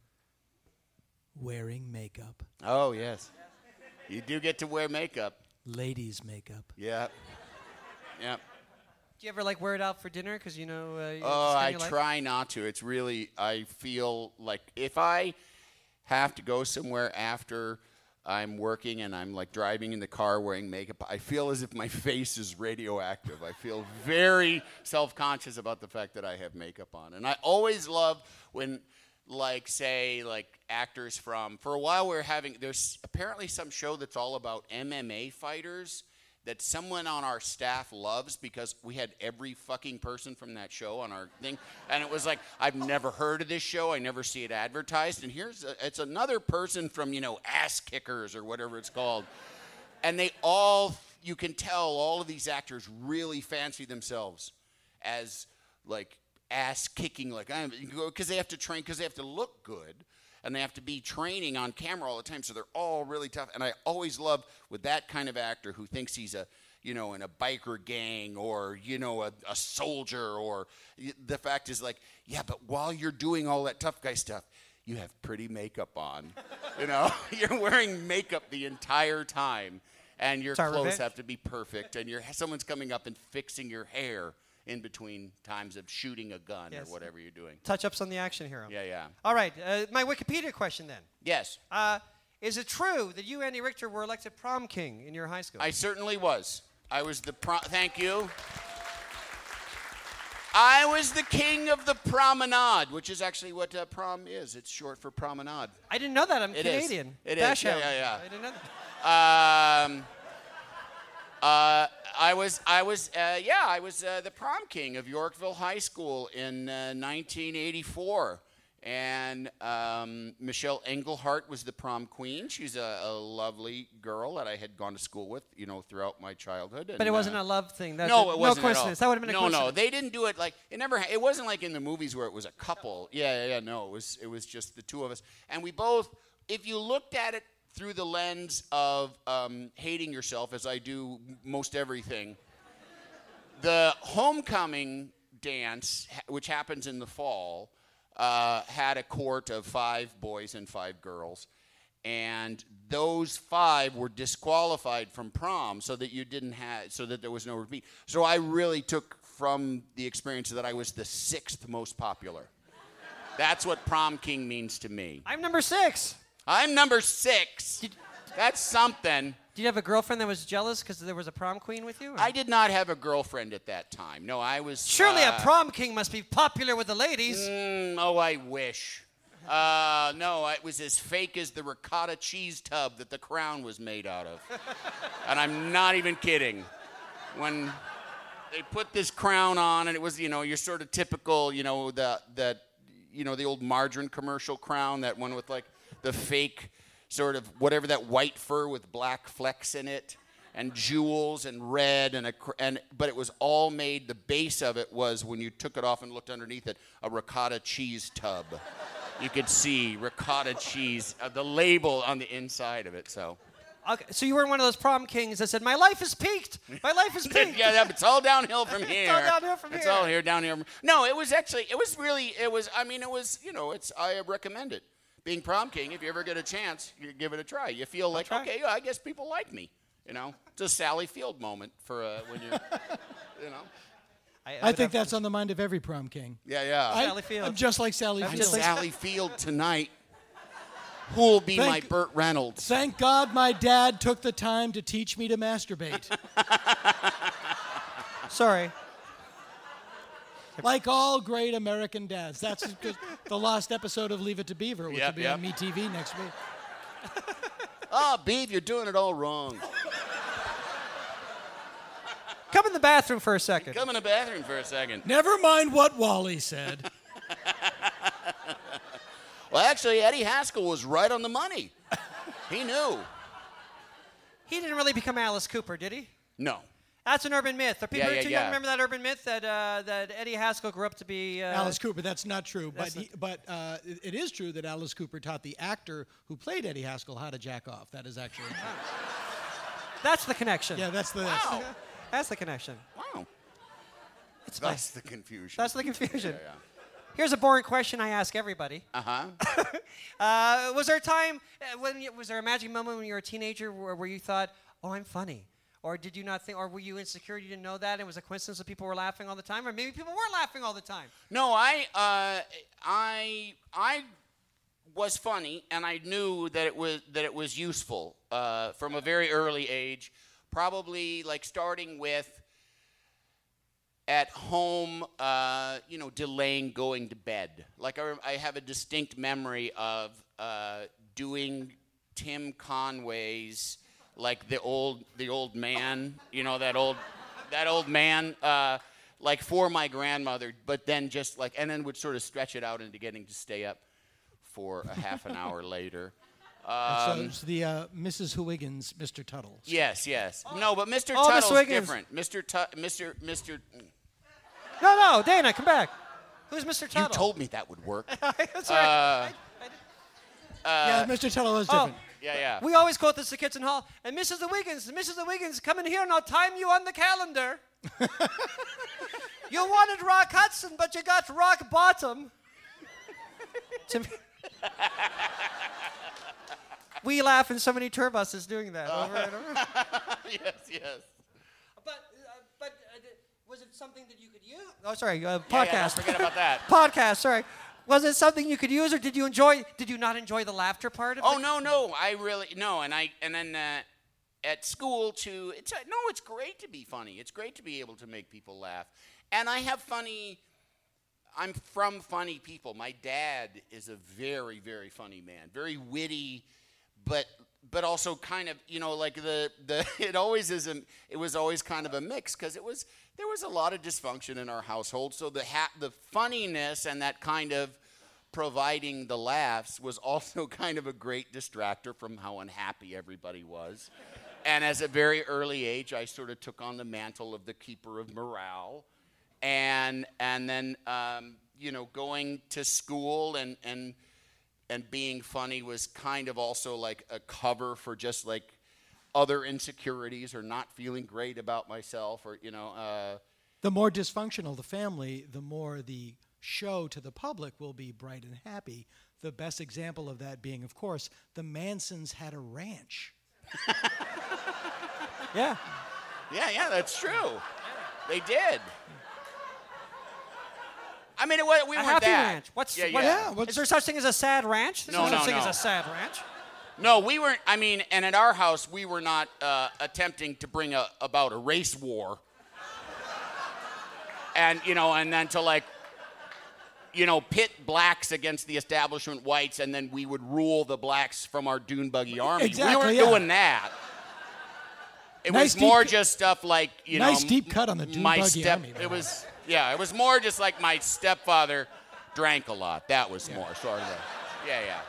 Wearing makeup. Oh yes, you do get to wear makeup. Ladies' makeup. Yeah. Yeah. Do you ever like wear it out for dinner? Because you know. Uh, you Oh, just I kinda like- try not to. It's really, I feel like if I have to go somewhere after I'm working and I'm like driving in the car wearing makeup, I feel as if my face is radioactive. I feel very self-conscious about the fact that I have makeup on. And I always love when, like, say, like actors from, for a while we we're having, there's apparently some show that's all about M M A fighters that someone on our staff loves because we had every fucking person from that show on our thing. And it was like, I've never heard of this show. I never see it advertised. And here's, a, it's another person from, you know, Ass Kickers or whatever it's called. And they all, you can tell all of these actors really fancy themselves as like ass kicking, like, because they have to train, because they have to look good. And they have to be training on camera all the time, so they're all really tough. And I always love with that kind of actor who thinks he's a, you know, in a biker gang or, you know, a, a soldier, or the fact is like, yeah, but while you're doing all that tough guy stuff, you have pretty makeup on. You know, you're wearing makeup the entire time, and your Sorry, clothes Revenge? have to be perfect, and you're, someone's coming up and fixing your hair in between times of shooting a gun Yes. or whatever you're doing. Touch-ups on the action hero. Yeah, yeah. All right, uh, my Wikipedia question then. Yes, Uh, is it true that you, Andy Richter, were elected prom king in your high school? I certainly was. I was the prom. Thank you. I was the king of the promenade, which is actually what uh, prom is. It's short for promenade. I didn't know that. I'm It is. Canadian. It is. Dash Yeah, out. yeah, yeah. I didn't know that. Um, uh, I was, I was, uh, yeah, I was uh, the prom king of Yorkville High School in uh, nineteen eighty-four. And um, Michelle Engelhart was the prom queen. She's a, a lovely girl that I had gone to school with, you know, throughout my childhood. But and, it wasn't uh, a love thing. That, no, that- it wasn't. No coincidence. At all. That would have been a no, coincidence. No, they didn't do it like it never. It wasn't like in the movies where it was a couple. Yeah, yeah, yeah. No, it was. It was just the two of us, and we both. If you looked at it through the lens of um, hating yourself, as I do most everything, the homecoming dance, ha- which happens in the fall, uh, had a court of five boys and five girls. And those five were disqualified from prom so that you didn't have, so that there was no repeat. So I really took from the experience that I was the sixth most popular. That's what prom king means to me. I'm number six. I'm number six. That's something. Did you have a girlfriend that was jealous because there was a prom queen with you? or- I did not have a girlfriend at that time. No, I was. Surely uh, a prom king must be popular with the ladies. Mm, oh, I wish. Uh, no, it was as fake as the ricotta cheese tub that the crown was made out of. And I'm not even kidding. When they put this crown on, and it was, you know, your sort of typical, you know, the, that, you know, the old margarine commercial crown, that one with like the fake sort of whatever, that white fur with black flecks in it, and jewels and red, and a cr- and but it was all made. The base of it was, when you took it off and looked underneath it, a ricotta cheese tub. You could see ricotta cheese, uh, the label on the inside of it. So, Okay, so you were one of those prom kings that said, "My life is peaked. My life is peaked." yeah, yeah, it's all downhill from here. It's all downhill from It's here. all here, downhill. From, no, it was actually, it was really, it was. I mean, it was. You know, it's. I recommend it. Being prom king, if you ever get a chance, you give it a try. You feel like, try. okay, yeah, I guess people like me. You know, it's a Sally Field moment for uh, when you're, you know. I, would think have- that's on the mind of every prom king. Yeah, yeah. I, Sally Field. I'm just like Sally I'm Field. Sally Field tonight. Who'll be Thank- my Burt Reynolds? Thank God my dad took the time to teach me to masturbate. Sorry. Like all great American dads. That's just the last episode of Leave It to Beaver, which Yep, will be yep. on MeTV next week. Oh, Beav, you're doing it all wrong. Come in the bathroom for a second. Come in the bathroom for a second. Never mind what Wally said. Well, actually, Eddie Haskell was right on the money. He knew. He didn't really become Alice Cooper, did he? No. That's an urban myth. Are people Yeah, yeah, too yeah. young remember that urban myth that uh, that Eddie Haskell grew up to be uh, Alice Cooper, that's not true. But That's he, but uh, it, it is true that Alice Cooper taught the actor who played Eddie Haskell how to jack off. That is actually true. That's the connection. Yeah, that's the. Wow. That's the connection. Wow. It's That's the confusion. That's the confusion. Yeah, yeah. Here's a boring question I ask everybody. Uh-huh. Uh, was there a time uh, when you, was there a magic moment when you were a teenager where, where you thought, "Oh, I'm funny," or did you not think, or were you insecure? You didn't know that, and it was a coincidence that people were laughing all the time, or maybe people weren't laughing all the time. No, I, uh, I, I was funny, and I knew that it was that it was useful uh, from a very early age. Probably like starting with at home, uh, you know, delaying going to bed. Like I, rem- I have a distinct memory of uh, doing Tim Conway's, like the old the old man, you know, that old that old man. Uh, like for my grandmother, but then just like, and then would sort of stretch it out into getting to stay up for a half an hour later. so Um, it's the uh, Missus Huygens, Mister Tuttle. yes, yes. No, but Mister Oh, Miss Tuttle's Wiggins. different. Mister Tut, Mister, Mister, No, no, Dana, come back. Who's Mister you Tuttle? told me that would work. That's right. yeah, Mister Tuttle is Oh. different. Yeah, yeah. We always quote this to kids in hall. And Missus Wiggins, Missus Wiggins, come in here and I'll time you on the calendar. You wanted Rock Hudson, but you got Rock Bottom. To me- we laugh in so many tour buses doing that. Over and over. yes, yes. But, uh, but uh, th- was it something that you could use? Oh, sorry, uh, Yeah, yeah, don't podcast. forget about that. Podcast, sorry. Was it something you could use, or did you enjoy? Did you not enjoy the laughter part of it? Oh no, no, I really no, and I and then uh, at school too. It's uh, no, it's great to be funny. It's great to be able to make people laugh, and I have funny. I'm from funny people. My dad is a very, very funny man, very witty, but but also kind of, you know, like the the it always is a it was always kind of a mix because it was there was a lot of dysfunction in our household. So the ha- the funniness and that kind of providing the laughs was also kind of a great distractor from how unhappy everybody was. And as a very early age, I sort of took on the mantle of the keeper of morale. And and then um, you know, going to school and and and being funny was kind of also like a cover for just like other insecurities or not feeling great about myself, or you know. Uh, The more dysfunctional the family, the more the show to the public will be bright and happy. The best example of that being, of course, the Mansons had a ranch. Yeah. yeah, yeah, that's true. They did. I mean, it, wa- we A weren't happy that. ranch. What's yeah, what- yeah. what's- Is there such thing as a sad ranch? There's No, no such no, thing no. as a sad ranch. No, we weren't. I mean, and at our house, we were not uh, attempting to bring a, about a race war. And, you know, and then to like, you know, pit blacks against the establishment whites, and then we would rule the blacks from our dune buggy army. Exactly, we weren't yeah. doing that. It Nice was more deep- just stuff like, you Nice know, deep cut on the dune my buggy step. army, by It the way. was, yeah, it was more just like my stepfather drank a lot. That was more sort of a, yeah, yeah.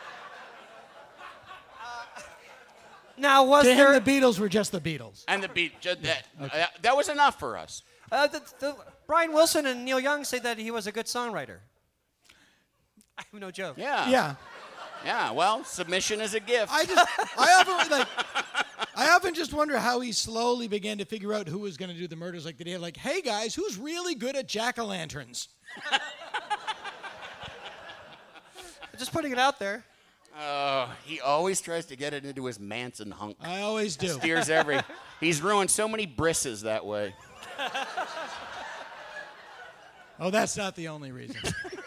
Now, was To him, there the Beatles were just the Beatles. And the beat, just that, uh, that was enough for us. uh, the, the, Brian Wilson and Neil Young say that he was a good songwriter? I have no joke. Yeah. Yeah. Yeah, well, submission is a gift. I just, I often like, I often just wonder how he slowly began to figure out who was going to do the murders. Like, did he have like, hey guys, who's really good at jack-o'-lanterns? Just putting it out there. Oh, he always tries to get it into his Manson hunk. I always do. Steers every. He's ruined so many brisses that way. Oh, that's not the only reason.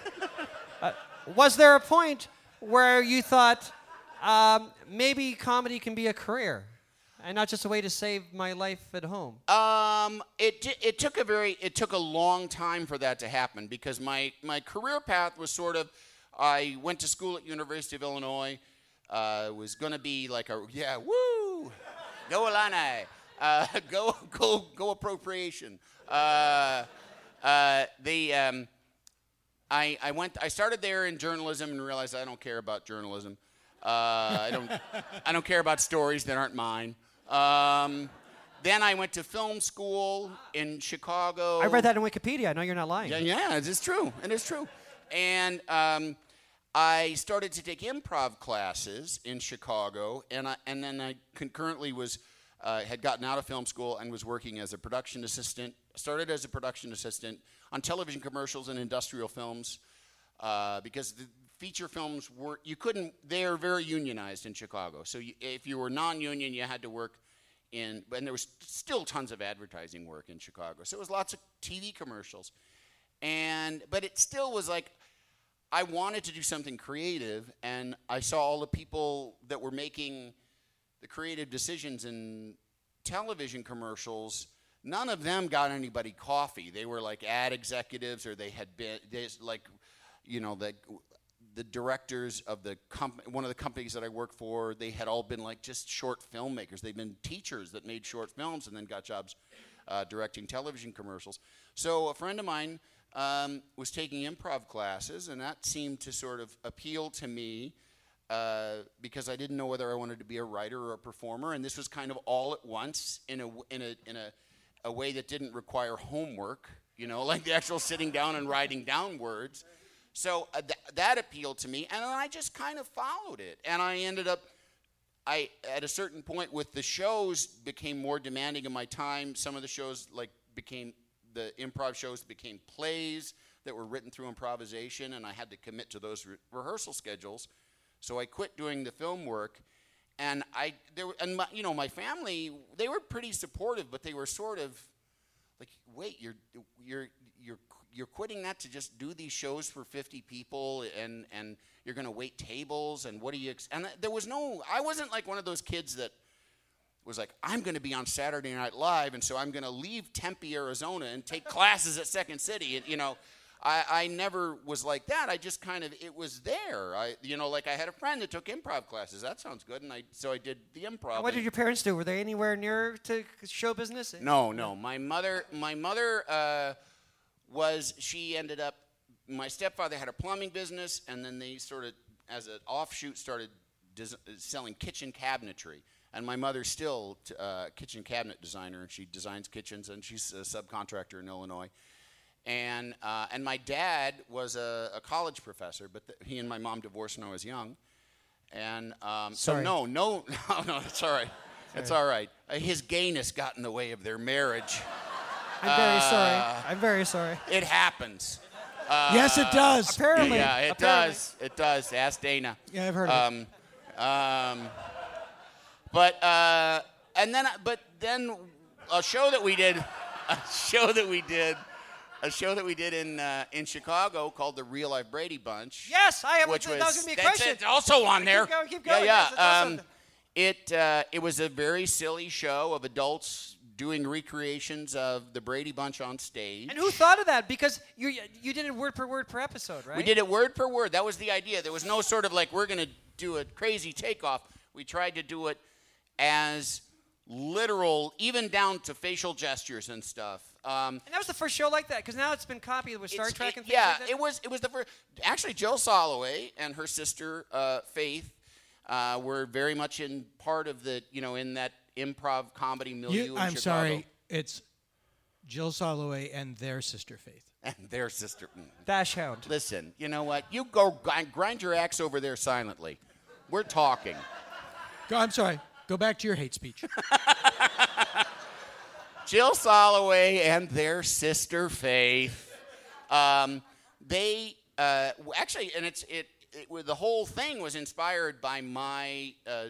uh, was there a point where you thought um, maybe comedy can be a career and not just a way to save my life at home? Um, it di- it took a very it took a long time for that to happen because my my career path was sort of. I went to school at University of Illinois. Uh, was going to be like a, yeah, woo, go Illini, uh, go, go, go appropriation. Uh, uh, the, um, I, I went, I started there in journalism and realized I don't care about journalism. Uh, I don't, I don't care about stories that aren't mine. Um, then I went to film school in Chicago. I read that in Wikipedia. I know you're not lying. Yeah, yeah, it is true. It is true. And, um, I started to take improv classes in Chicago, and I, and then I concurrently was uh, had gotten out of film school and was working as a production assistant. Started as a production assistant on television commercials and industrial films uh, because the feature films were you couldn't they're very unionized in Chicago. So you, if you were non-union, you had to work in, and there was still tons of advertising work in Chicago. So it was lots of T V commercials, and but it still was like. I wanted to do something creative, and I saw all the people that were making the creative decisions in television commercials. None of them got anybody coffee. They were like ad executives, or they had been they like, you know, the the directors of the comp- one of the companies that I worked for. They had all been like just short filmmakers. They'd been teachers that made short films and then got jobs uh, directing television commercials. So a friend of mine. Um, was taking improv classes, and that seemed to sort of appeal to me uh, because I didn't know whether I wanted to be a writer or a performer, and this was kind of all at once in a in a in a, a way that didn't require homework, you know, like the actual sitting down and writing down words. So uh, th- that appealed to me, and then I just kind of followed it, and I ended up. I at a certain point with the shows became more demanding of my time. Some of the shows like became. The improv shows became plays that were written through improvisation, and I had to commit to those re- rehearsal schedules. So I quit doing the film work, and I there and my, you know my family they were pretty supportive, but they were sort of like, wait, you're you're you're you're quitting that to just do these shows for fifty people, and and you're going to wait tables, and what do you ex-? And there was no I wasn't like one of those kids that. Was like, I'm going to be on Saturday Night Live, and so I'm going to leave Tempe, Arizona, and take classes at Second City. And, you know, I, I never was like that. I just kind of, it was there. I, you know, like I had a friend that took improv classes. That sounds good, and I so I did the improv. And what did your parents do? Were they anywhere near to show business? No, no. My mother, my mother uh, was. She ended up. My stepfather had a plumbing business, and then they sort of, as an offshoot, started des- selling kitchen cabinetry. And my mother's still a uh, kitchen cabinet designer, and she designs kitchens, and she's a subcontractor in Illinois. And uh, and my dad was a, a college professor, but th- he and my mom divorced when I was young. And um, so Sorry. no, no, no, no, it's all right. It's all right. Uh, his gayness got in the way of their marriage. I'm very Uh, sorry. I'm very sorry. It happens. Yes, it does. Apparently. Yeah, it apparently. does. It does. Ask Dana. Yeah, I've heard of it. Um, um, but uh, and then but then a show that we did, a show that we did, a show that we did in uh, in Chicago called the Real Life Brady Bunch. Yes, I have. Which that was, was going to be a that's question. it, also on there. Keep going, keep going. Yeah, Yes, yeah. it's um, awesome. it uh, it was a very silly show of adults doing recreations of the Brady Bunch on stage. And who thought of that? Because you you did it word per word per episode, right? We did it word per word. That was the idea. There was no sort of like, we're going to do a crazy takeoff. We tried to do it as literal, even down to facial gestures and stuff. Um, And that was the first show like that, because now it's been copied with Star it's- Trek it- and things yeah, like that. it was. It was the first. Actually, Jill Soloway and her sister uh, Faith uh, were very much in part of the, you know, in that improv comedy milieu You, in I'm Chicago. sorry. It's Jill Soloway and their sister Faith. And their sister. mm. Dash Hound. Listen, you know what? You go grind, grind your axe over there silently. We're talking. Go, I'm sorry. Go back to your hate speech. Jill Soloway and their sister Faith. Um, they uh, actually, and it's it, it. The whole thing was inspired by my uh,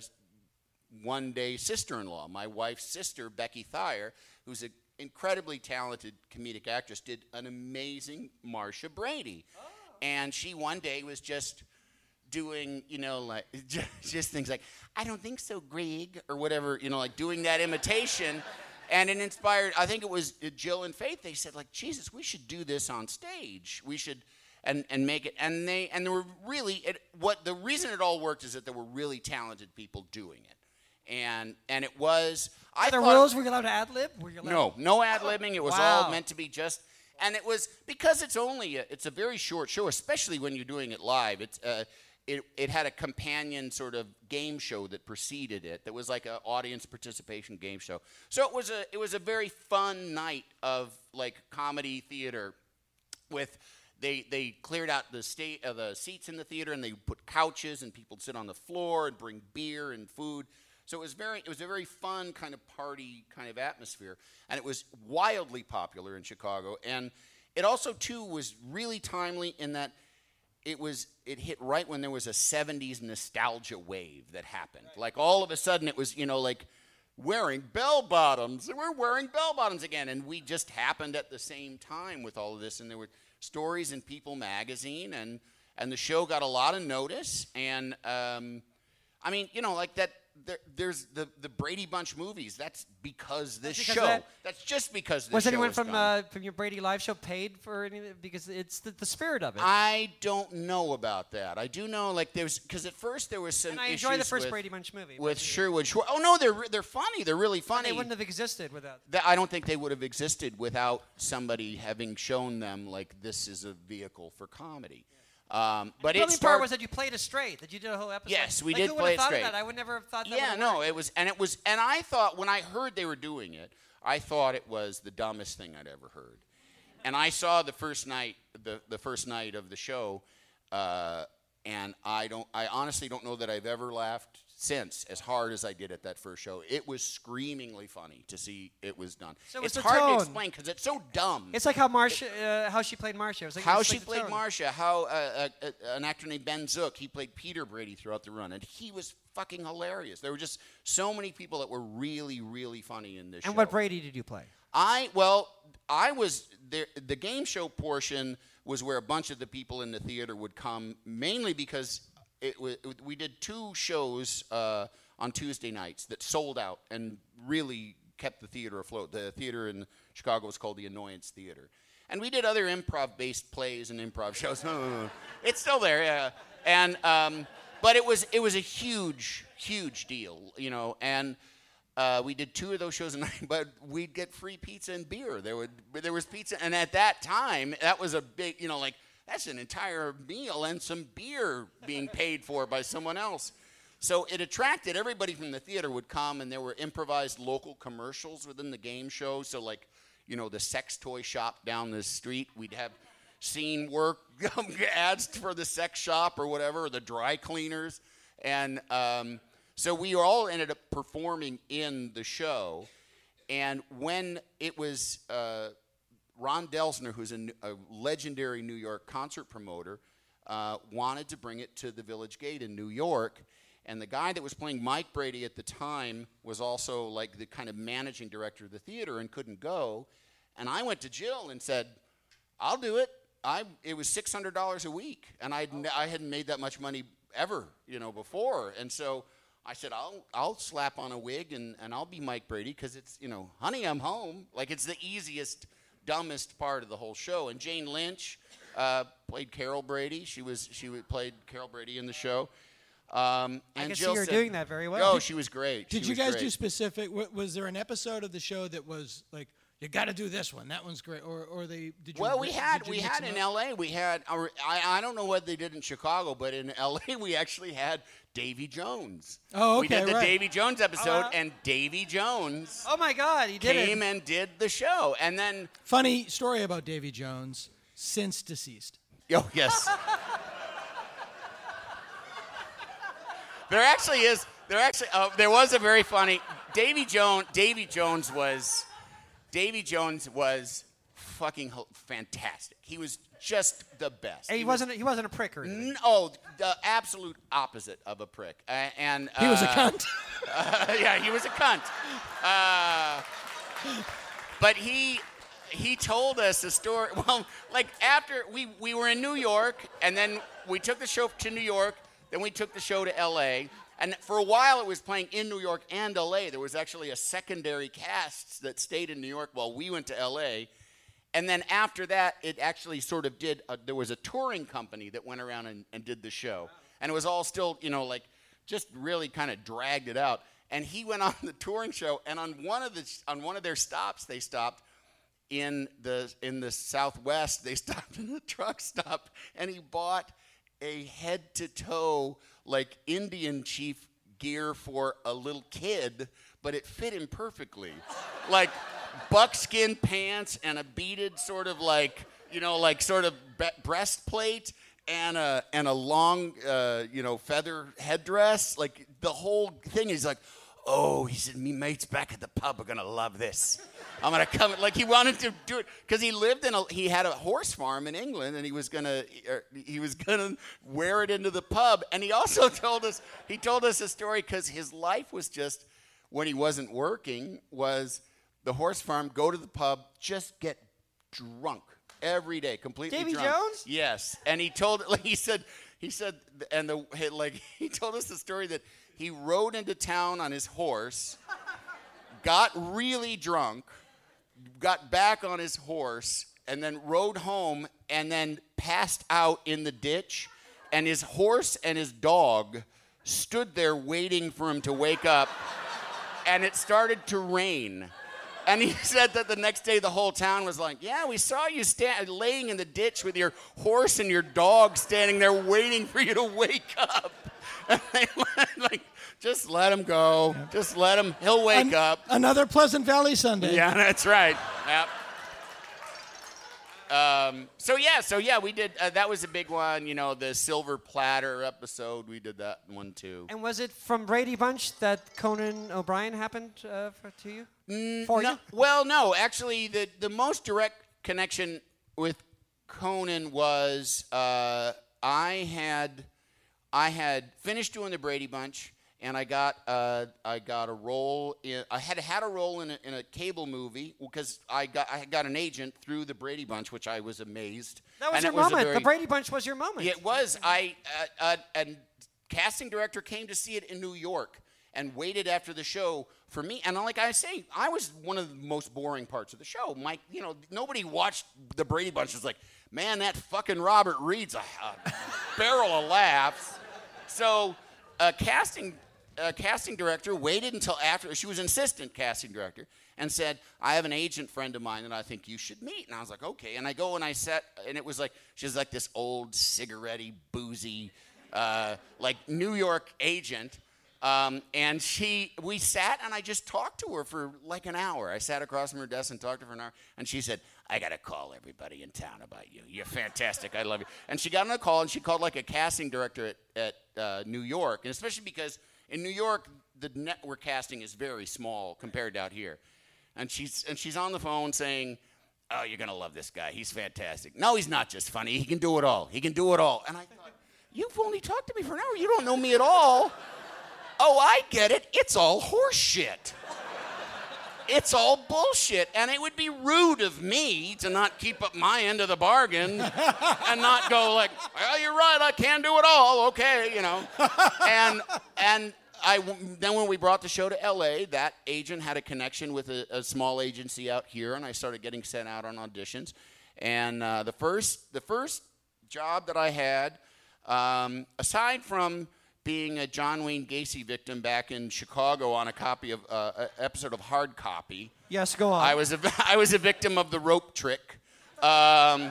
one-day sister-in-law, my wife's sister, Becky Thayer, who's an incredibly talented comedic actress, did an amazing Marcia Brady, oh. and she one day was just doing, you know, like just, just things like, "I don't think so, Greg," or whatever, you know, like doing that imitation. And it inspired, I think it was Jill and Faith, they said, like, Jesus, we should do this on stage. We should, and, and make it, and they, and there were really, it, what, the reason it all worked is that there were really talented people doing it. And, and it was, I Are there thought, rules? Were you allowed to ad-lib? Were you allowed no, no ad-libbing. It was Wow. all meant to be just, and it was, because it's only, a, it's a very short show, especially when you're doing it live. It's, uh, It, it had a companion sort of game show that preceded it that was like an audience participation game show. So it was a it was a very fun night of like comedy theater with they they cleared out the state uh, the seats in the theater and they put couches and people would sit on the floor and bring beer and food. So it was very it was a very fun kind of party kind of atmosphere, and it was wildly popular in Chicago. And it also too was really timely in that It was. It hit right when there was a seventies nostalgia wave that happened. Like all of a sudden, it was you know like wearing bell bottoms. We're wearing bell bottoms again, and we just happened at the same time with all of this. And there were stories in People magazine, and and the show got a lot of notice. And um, I mean, you know, like that. There, there's the, the Brady Bunch movies. That's because this because show. That, that's just because this was show anyone is from done. uh, from your Brady live show paid for any? Because it's the, the spirit of it. I don't know about that. I do know, like, there's because at first there was some and I issues enjoy the first with, Brady Bunch movie with Sherwood Schwartz. Oh no, they're they're funny. They're really funny. They wouldn't have existed without. That, I don't think they would have existed without somebody having shown them like this is a vehicle for comedy. Um, but the it only start, part was that you played it straight. That you did a whole episode. Yes, we like, did who play would have it thought straight. Of that? I would never have thought that. Yeah, would no, work. it was, and it was, and I thought when I heard they were doing it, I thought it was the dumbest thing I'd ever heard. And I saw the first night, the the first night of the show, uh, and I don't, I honestly don't know that I've ever laughed since as hard as I did at that first show. It was screamingly funny to see it was done. So it's it's the hard tone. to explain because it's so dumb. It's like how Marcia, uh, how she played Marcia. It was like, How it's she like the played tone. Marcia, how uh, uh, uh, an actor named Ben Zook, he played Peter Brady throughout the run, and he was fucking hilarious. There were just so many people that were really, really funny in this show. And what Brady did you play? I, well, I was, there, the game show portion was where a bunch of the people in the theater would come, mainly because it was, we did two shows uh, on Tuesday nights that sold out and really kept the theater afloat. The theater in Chicago was called the Annoyance Theater. And we did other improv-based plays and improv shows. It's still there, yeah. And um, but it was it was a huge, huge deal, you know. And uh, we did two of those shows a night, but we'd get free pizza and beer. There would there was pizza, and at that time, that was a big, you know, like that's an entire meal and some beer being paid for by someone else. So it attracted everybody from the theater would come, and there were improvised local commercials within the game show. So like, you know, the sex toy shop down the street, we'd have scene work ads for the sex shop or whatever, or the dry cleaners. And um, so we all ended up performing in the show. And when it was uh, Ron Delsner, who's a, a legendary New York concert promoter, uh, wanted to bring it to the Village Gate in New York. And the guy that was playing Mike Brady at the time was also like the kind of managing director of the theater and couldn't go. And I went to Jill and said, I'll do it. I, it was six hundred dollars a week. And I'd, oh. I hadn't made that much money ever, you know, before. And so I said, I'll, I'll slap on a wig and, and I'll be Mike Brady because it's, you know, honey, I'm home. Like it's the easiest, dumbest part of the whole show. And Jane Lynch uh, played Carol Brady. She was she played Carol Brady in the show. Um, and I can Jill see you're said, doing that very well. Oh, she was great. Did she you was guys great. do specific? w- Was there an episode of the show that was like, you got to do this one? That one's great. Or, or they did you? Well, we did had you we mix had them in up? L A we had our, I I don't know what they did in Chicago, but in L A we actually had Davy Jones. Oh, We okay, did the right. Davy Jones episode, wow. and Davy Jones Oh my God, he did came it. and did the show, and then Funny story about Davy Jones, since deceased. oh yes. There actually is There actually, uh, there was a very funny. Davy Jones. Davy Jones was, Davy Jones was fucking fantastic. He was just the best. He, he wasn't. Was, he wasn't a prick or anything. No, the absolute opposite of a prick. Uh, and uh, He was a cunt. Uh, yeah, he was a cunt. Uh, but he. He told us a story. Well, like after we, we were in New York, and then we took the show to New York, then we took the show to L A, and for a while it was playing in New York and L A. There was actually a secondary cast that stayed in New York while we went to L A. And then after that, it actually sort of did, a, there was a touring company that went around and, and did the show. And it was all still, you know, like just really kind of dragged it out. And he went on the touring show, and on one of the on one of their stops, they stopped. In the in the Southwest, they stopped in a truck stop, and he bought a head-to-toe, like, Indian chief gear for a little kid, but it fit him perfectly. Like, buckskin pants and a beaded sort of, like, you know, like, sort of be- breastplate and a, and a long, uh, you know, feather headdress. Like, the whole thing is like, oh, he said, me mates back at the pub are going to love this. I'm going to come. Like, he wanted to do it because he lived in a, he had a horse farm in England, and he was going to, he was going to wear it into the pub. And he also told us, he told us a story because his life was just, when he wasn't working, was the horse farm, go to the pub, just get drunk every day, completely Davy drunk. Jones? Yes. And he told, like he said, he said, and the, like, he told us the story that he rode into town on his horse, got really drunk, got back on his horse, and then rode home, and then passed out in the ditch, and his horse and his dog stood there waiting for him to wake up, and it started to rain. And he said that the next day the whole town was like, yeah, we saw you sta- laying in the ditch with your horse and your dog standing there waiting for you to wake up. And they went like, just let him go. Yep. Just let him. He'll wake An- up. Another Pleasant Valley Sunday. Yeah, that's right. Yep. Um, so yeah, so yeah, we did. Uh, that was a big one. You know, the Silver Platter episode. We did that one too. And was it from Brady Bunch that Conan O'Brien happened uh, for, to you? Mm, for no, you? Well, no. Actually, the the most direct connection with Conan was uh, I had I had finished doing the Brady Bunch. And I got uh, I got a role in I had had a role in a, in a cable movie because I got I got an agent through the Brady Bunch, which I was amazed. That was and your it was moment. Very, the Brady Bunch was your moment. It was. I uh, uh, and casting director came to see it in New York and waited after the show for me. And like I was saying, I was one of the most boring parts of the show. Mike, you know, nobody watched the Brady Bunch. Was like, man, that fucking Robert Reed's a, a barrel of laughs. So, uh, casting. Uh, casting director waited until after, she was an assistant casting director, and said, I have an agent friend of mine that I think you should meet. And I was like, okay. And I go and I sat, and it was like, she's like this old cigarette-y, boozy, uh, like New York agent. Um, and she, we sat and I just talked to her for like an hour. I sat across from her desk and talked to her for an hour. And she said, I got to call everybody in town about you. You're fantastic. I love you. And she got on a call, and she called like a casting director at, at uh, New York. And especially because in New York, the network casting is very small compared to out here. And she's and she's on the phone saying, oh, you're going to love this guy. He's fantastic. No, he's not just funny. He can do it all. He can do it all. And I thought, you've only talked to me for an hour. You don't know me at all. Oh, I get it. It's all horse shit. It's all bullshit. And it would be rude of me to not keep up my end of the bargain and not go like, well, you're right, I can do it all. Okay, you know. And and I then when we brought the show to L A, that agent had a connection with a, a small agency out here, and I started getting sent out on auditions. And uh, the first the first job that I had, um, aside from being a John Wayne Gacy victim back in Chicago on a copy of uh, an episode of Hard Copy. Yes, go on. I was a I was a victim of the rope trick. Um,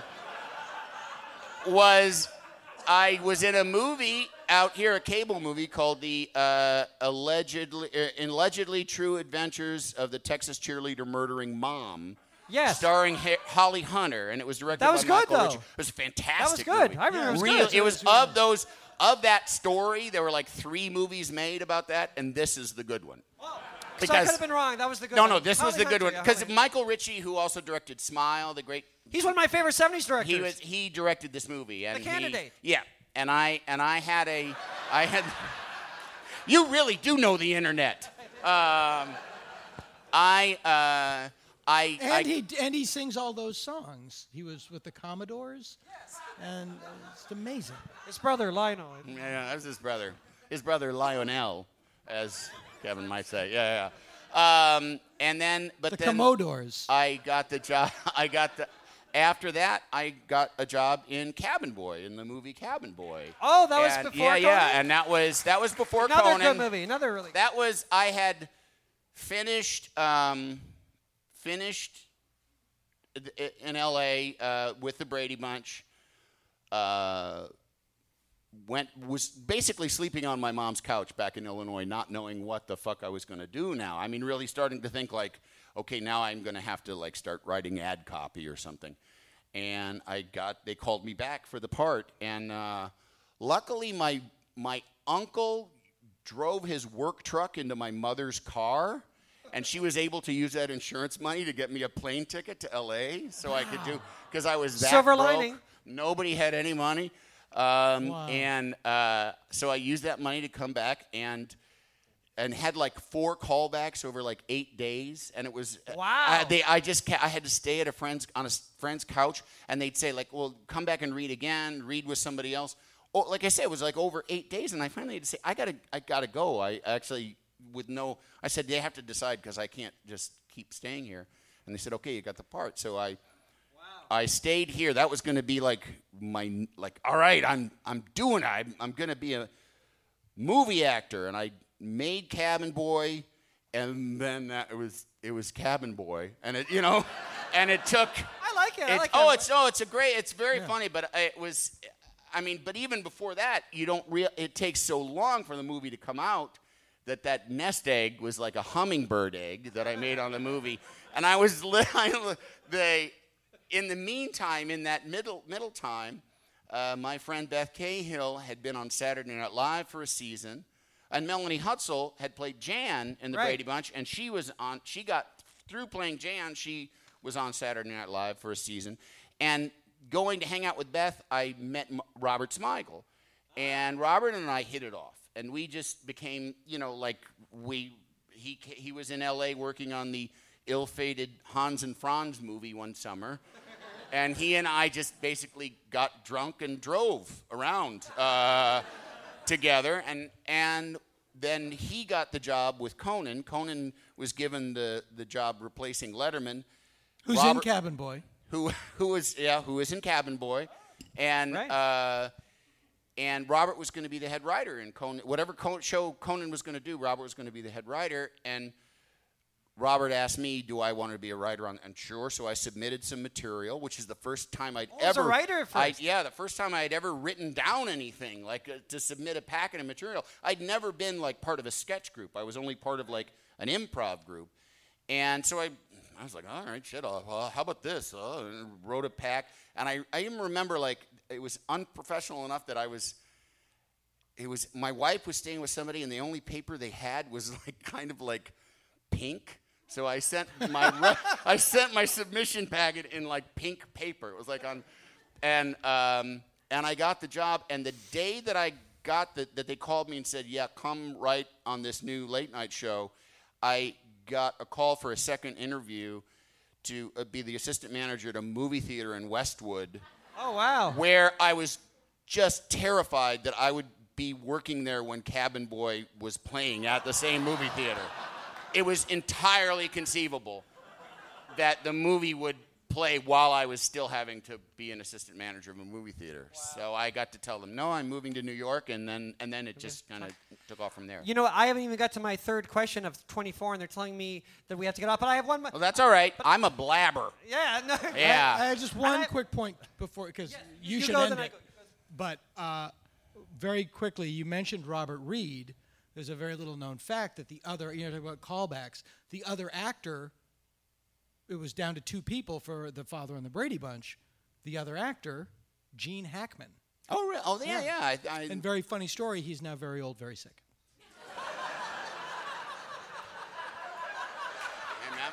was I was in a movie out here, a cable movie called the uh, allegedly uh, allegedly true adventures of the Texas cheerleader murdering mom. Yes. Starring ha- Holly Hunter, and it was directed that was by good, Michael though. Richards. It was a fantastic That was good. movie. I remember it was Real, good. it was of those of that story, there were like three movies made about that, and this is the good one. So I could have been wrong. That was the good no, one. no, this How was the many good one times- because how many- Michael Ritchie, who also directed Smile, the great. He's one of my favorite seventies directors. He was he directed this movie, and The Candidate. He, yeah, and I and I had a, I had. You really do know the internet. Um, I uh, I And I, he and he sings all those songs. He was with the Commodores. Yes. And uh, it's amazing. His brother Lionel. Yeah, that was his brother. His brother Lionel, as Kevin might say. Yeah, yeah. Um, and then, but The then Commodores. I got the job. I got the. After that, I got a job in Cabin Boy in the movie Cabin Boy. Oh, that was And- before Yeah, yeah, Conan? and that was that was before Another Conan. good movie. Another really. That was I had finished um, finished i- in L A uh, with the Brady Bunch. Uh, went was basically sleeping on my mom's couch back in Illinois, not knowing what the fuck I was going to do now. I mean, really starting to think like, okay, now I'm going to have to like start writing ad copy or something. And I got they called me back for the part, and uh, luckily my my uncle drove his work truck into my mother's car, and she was able to use that insurance money to get me a plane ticket to L A so I could do because I was that Silver broke. lining. Nobody had any money, um, Wow. and uh, so I used that money to come back and and had like four callbacks over like eight days, and it was Wow. I, they I just ca- I had to stay at a friend's on a s- friend's couch, and they'd say like, well, come back and read again, read with somebody else. Oh, like I said, it was like over eight days, and I finally had to say, I gotta, I gotta go. I actually, with no, I said they have to decide because I can't just keep staying here. And they said, okay, you got the part. So I, I stayed here. That was gonna be like my, like, all right, I'm, I'm doing it. I'm, I'm gonna be a movie actor, and I made Cabin Boy, and then that, it was, it was Cabin Boy, and it, you know, and it took. I like it. I It's- like oh, it. it's oh, it's a great. It's very funny, but it was. I mean, but even before that, you don't real. It takes so long for the movie to come out that that nest egg was like a hummingbird egg that I made on the movie, and I was li- I, the. In the meantime, in that middle middle time, uh, my friend Beth Cahill had been on Saturday Night Live for a season, and Melanie Hutzel had played Jan in the Right. Brady Bunch, and she was on. She got through playing Jan. She was on Saturday Night Live for a season, and going to hang out with Beth, I met M- Robert Smigel, and Robert and I hit it off, and we just became, you know, like we. He ca- he was in L A working on the ill-fated Hans and Franz movie one summer, and he and I just basically got drunk and drove around uh, together, and and then he got the job with Conan. Conan was given the the job replacing Letterman. Who's Robert- in Cabin Boy? who who was yeah who was in Cabin Boy, and Right. uh, and Robert was going to be the head writer in Conan. Whatever Con- show Conan was going to do, Robert was going to be the head writer. And Robert asked me, "Do I want to be a writer on?" And sure, so I submitted some material, which is the first time I'd Oh, as a ever writer at I, first? yeah, the first time I had ever written down anything like uh, to submit a packet of material. I'd never been like part of a sketch group. I was only part of like an improv group, and so I. I was like, all right, shit, uh, uh, how about this? Uh, and wrote a pack. And I, I even remember, like, it was unprofessional enough that I was, it was, my wife was staying with somebody, and the only paper they had was, like, kind of like pink. So I sent my, re- I sent my submission packet in, like, pink paper. It was, like, on, and, um, and I got the job. And the day that I got the, that they called me and said, yeah, come write on this new late night show, I got a call for a second interview to uh, be the assistant manager at a movie theater in Westwood, Oh, wow. where I was just terrified that I would be working there when Cabin Boy was playing at the same movie theater. It was entirely conceivable that the movie would play while I was still having to be an assistant manager of a movie theater. So I got to tell them, no, I'm moving to New York, and then and then it just kind of took off from there. You know, I haven't even got to my third question of twenty-four, and they're telling me that we have to get off. But I have one more. Well, that's all right. I'm a blabber. Yeah, no. Yeah. I, I have just one I- quick point before, because you, you should go, end then I it. go. But uh, very quickly, you mentioned Robert Reed. There's a very little known fact that the other, you know, talking about callbacks, the other actor, it was down to two people for The Father and the Brady Bunch. The other actor, Gene Hackman. Oh, really? Oh, yeah, yeah. I, I, And very funny story, he's now very old, very sick. Hey, man.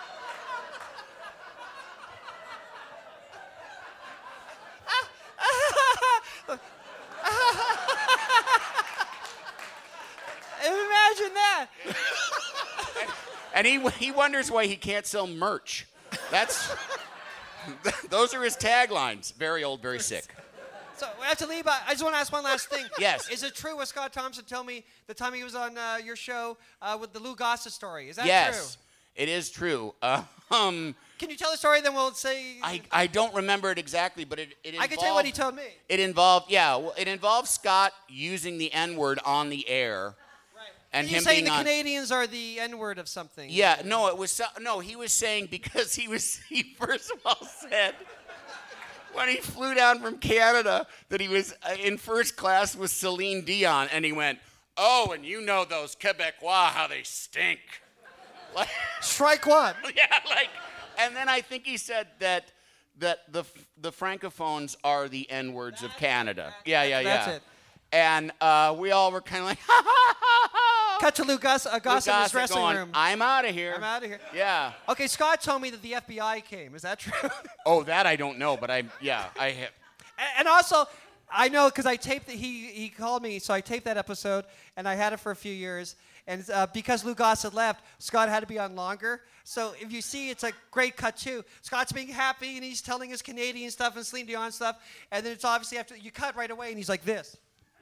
Imagine that. And he he wonders why he can't sell merch. That's those are his taglines. Very old, very sick. So we have to leave. I I just want to ask one last thing. Yes. Is it true what Scott Thompson told me the time he was on uh, your show uh, with the Lou Gossett story? Is that Yes, true? it is true. Uh, um, Can you tell the story? Then we'll say. I, I don't remember it exactly, but it, it involved, I can tell you what he told me. It involved, yeah, well, it involved Scott using the N-word on the air. And He's him saying being the on, Canadians are the N-word of something. Yeah, no, it was so, no. He was saying because he was he first of all said when he flew down from Canada that he was uh, in first class with Celine Dion, and he went, "Oh, and you know those Quebecois how they stink." Like, Strike one. yeah, like, and then I think he said that that the the francophones are the N-words of Canada. Yeah, yeah, yeah. That's it. And uh, we all were kind of like, ha ha ha ha. Cut to Lou Gossett, uh, Gossett in his wrestling going, room. I'm out of here. I'm out of here. Yeah. Okay, Scott told me that the F B I came. Is that true? Oh, that I don't know, but I, yeah, I have. And also, I know because I taped the, he he called me, so I taped that episode, and I had it for a few years. And uh, because Lou Gossett left, Scott had to be on longer. So if you see, it's a great cut too. Scott's being happy, and he's telling his Canadian stuff and Celine Dion stuff, and then it's obviously after you cut right away, and he's like this.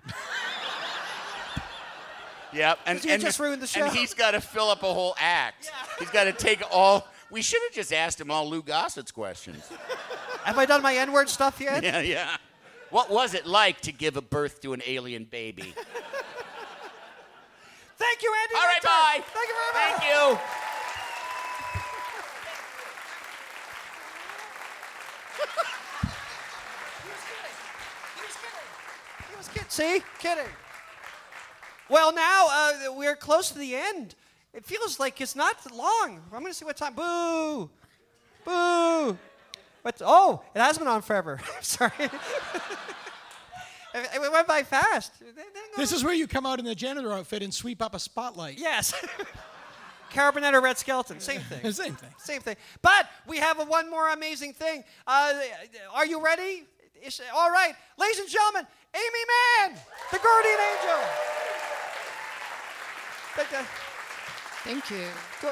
Yep, and, You and just ruined the show. And he's got to fill up a whole act. Yeah. He's got to take all. We should have just asked him all Lou Gossett's questions. Have I done my N-word stuff yet? Yeah, yeah. What was it like to give a birth to an alien baby? Thank you, Andy. All right, Richter. bye. Thank you very much. Thank you. He was kidding. See? Kidding. Well, now uh, we're close to the end. It feels like it's not long. I'm going to see what time. Boo! Boo! But, oh, it has been on forever. Sorry. it, it went by fast. This is where you come out in the janitor outfit and sweep up a spotlight. Yes. Carabinette or Red Skeleton. Same thing. Same thing. Same thing. But we have a, one more amazing thing. Uh, are you ready? Is- All right. Ladies and gentlemen, Amy Mann, the guardian angel. Thank you. Thank you. Good.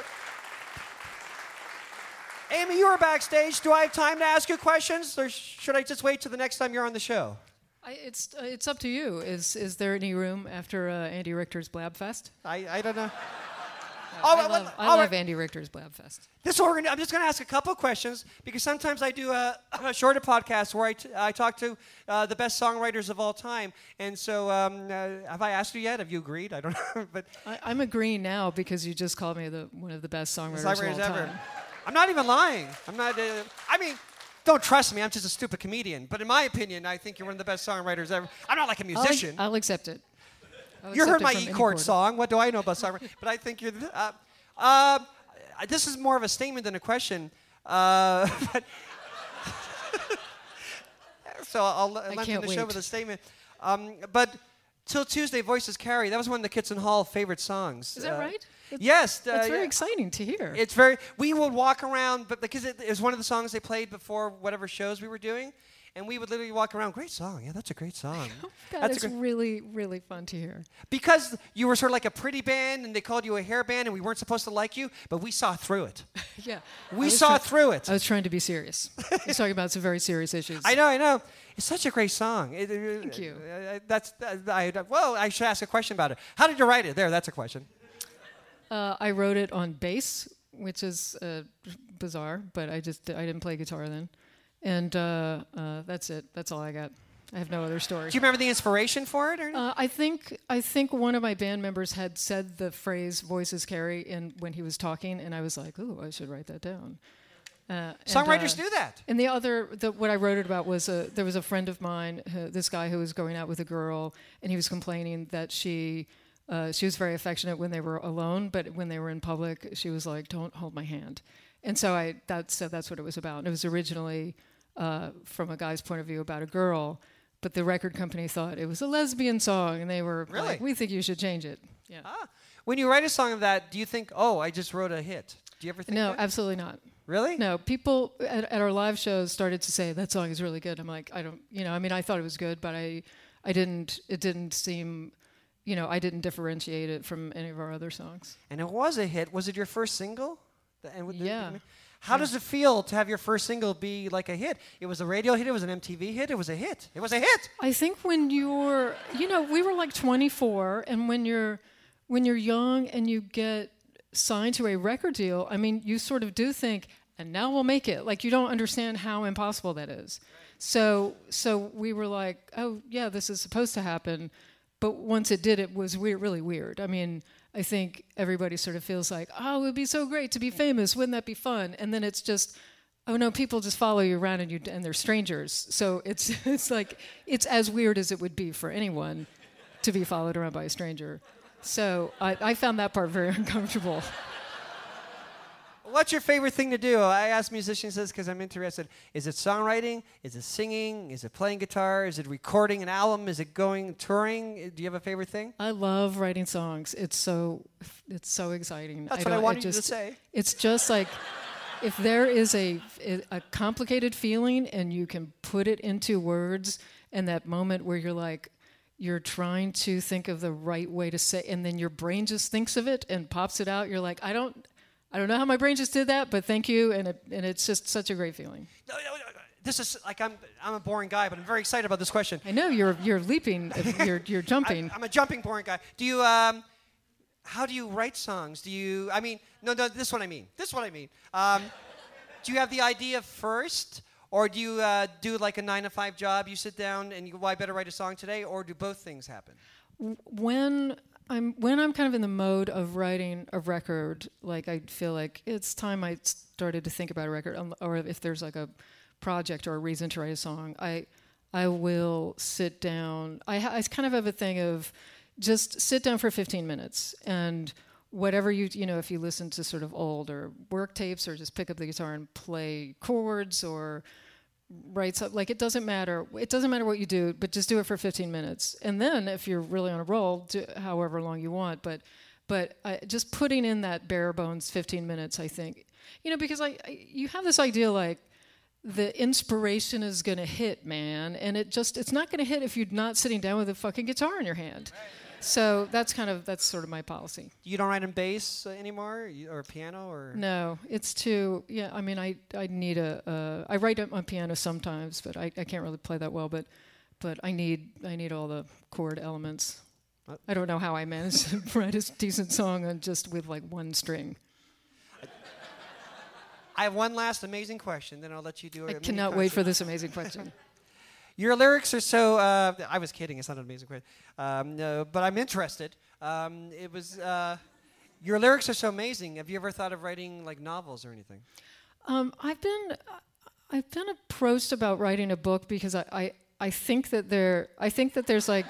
Amy, you were backstage. Do I have time to ask you questions, or should I just wait till the next time you're on the show? I, it's uh, it's up to you. Is is there any room after uh, Andy Richter's Blabfest? I, I don't know. I All right, love, well, I all love right. Andy Richter's Blabfest. This organ, I'm just going to ask a couple of questions because sometimes I do a, a shorter podcast where I, t- I talk to uh, the best songwriters of all time. And so, um, uh, have I asked you yet? Have you agreed? I don't know. But I, I'm agreeing now because you just called me the one of the best songwriters of all songwriters time. ever. I'm not even lying. I'm not. Uh, I mean, don't trust me. I'm just a stupid comedian. But in my opinion, I think you're one of the best songwriters ever. I'm not like a I'll, musician. I'll accept it. I'll You accept heard it my from any E-chord quarter. song. What do I know about songwriting? But I think you're. The, uh, uh, this is more of a statement than a question. Uh, but so I'll lengthen can't the show wait. with a statement. Um, but Till Tuesday, Voices Carry. That was one of the Kitson Hall favorite songs. Is that Uh, right? It's- Yes. That's uh, very yeah. exciting to hear. It's very. We would walk around, but because it, it was one of the songs they played before whatever shows we were doing, and we would literally walk around. Great song. Yeah, that's a great song. that that's is a great, really, really fun to hear. because you were sort of like a pretty band, and they called you a hair band, and we weren't supposed to like you, but we saw through it. Yeah. I We was saw try- through it. I was trying to be serious. I was talking about some very serious issues. I know, I know. It's such a great song. It- it- Thank you. uh, that's. Uh, I, well, I should ask a question about it. How did you write it? There, that's a question. Uh, I wrote it on bass, which is uh, bizarre, but I just I didn't play guitar then, and uh, uh, that's it. That's all I got. I have no other story. Do you remember the inspiration for it? Or Uh, I think I think one of my band members had said the phrase "voices carry" in when he was talking, and I was like, "Ooh, I should write that down." Uh, and, Songwriters uh, do that. And the other, the, what I wrote it about was a, there was a friend of mine, who, this guy who was going out with a girl, and he was complaining that she, uh, she was very affectionate when they were alone, but when they were in public, she was like, "Don't hold my hand." And so I, that, so that's what it was about. And it was originally uh, from a guy's point of view about a girl, but the record company thought it was a lesbian song, and they were Really? like, "We think you should change it." Yeah. Ah. When you write a song of that, do you think, oh, I just wrote a hit? Do you ever think No, that? absolutely not. Really? No, people at, at our live shows started to say that song is really good. I'm like, I don't, you know, I mean, I thought it was good, but I, I didn't. It didn't seem, you know, I didn't differentiate it from any of our other songs. And it was a hit. Was it your first single? The- and with the- Yeah. How does it feel to have your first single be like a hit? It was a radio hit. It was an M T V hit. It was a hit. It was a hit. I think when you're, you know, we were like twenty-four, and when you're, when you're young and you get signed to a record deal, I mean, you sort of do think, and now we'll make it. Like, you don't understand how impossible that is. So, so we were like, oh yeah, this is supposed to happen. But once it did, it was weird, really weird. I mean, I think everybody sort of feels like, oh, it would be so great to be famous. Wouldn't that be fun? And then it's just, oh no, people just follow you around and you and they're strangers. So it's it's like it's as weird as it would be for anyone to be followed around by a stranger. So I, I found that part very uncomfortable. What's your favorite thing to do? I ask musicians this because I'm interested. Is it songwriting? Is it singing? Is it playing guitar? Is it recording an album? Is it going touring? Do you have a favorite thing? I love writing songs. It's so it's so exciting. That's I what I don't- wanted it you to just- say. It's just like if there is a a complicated feeling and you can put it into words, and that moment where you're like you're trying to think of the right way to say, and then your brain just thinks of it and pops it out. You're like, I don't. I don't know how my brain just did that, but thank you, and it, and it's just such a great feeling. No, no, no, This is like I'm I'm a boring guy, but I'm very excited about this question. I know you're you're leaping, you're you're jumping. I, I'm a jumping boring guy. Do you um, how do you write songs? Do you? I mean, no, no. This is what I mean. This is what I mean. Um, do you have the idea first, or do you uh, do like a nine to five job? You sit down and you go, well, I better write a song today, or do both things happen? When I'm when I'm kind of in the mode of writing a record, like I feel like it's time I started to think about a record, um, or if there's like a project or a reason to write a song, I I will sit down. I, ha- I kind of have a thing of just sit down for fifteen minutes and whatever you you know if you listen to sort of old or work tapes or just pick up the guitar and play chords or write something, like it doesn't matter. It doesn't matter what you do, but just do it for fifteen minutes. And then if you're really on a roll, do however long you want. But but I, just putting in that bare bones fifteen minutes, I think, you know, because I, I you have this idea like the inspiration is going to hit, man, and it just it's not going to hit if you're not sitting down with a fucking guitar in your hand. So that's kind of that's sort of my policy. You don't write in bass uh, anymore, you, or piano, or No, it's too. Yeah, I mean, I I need a. Uh, I write on piano sometimes, but I, I can't really play that well. But but I need I need all the chord elements. What? I don't know how I managed to write a decent song on just with like one string. I have one last amazing question, then I'll let you do it. I cannot wait for this amazing question. Your lyrics are so. Uh, I was kidding. It's not an amazing question, um, no, but I'm interested. Um, it was. Uh, your lyrics are so amazing. Have you ever thought of writing like novels or anything? Um, I've been I've been approached about writing a book because I, I, I think that there I think that there's like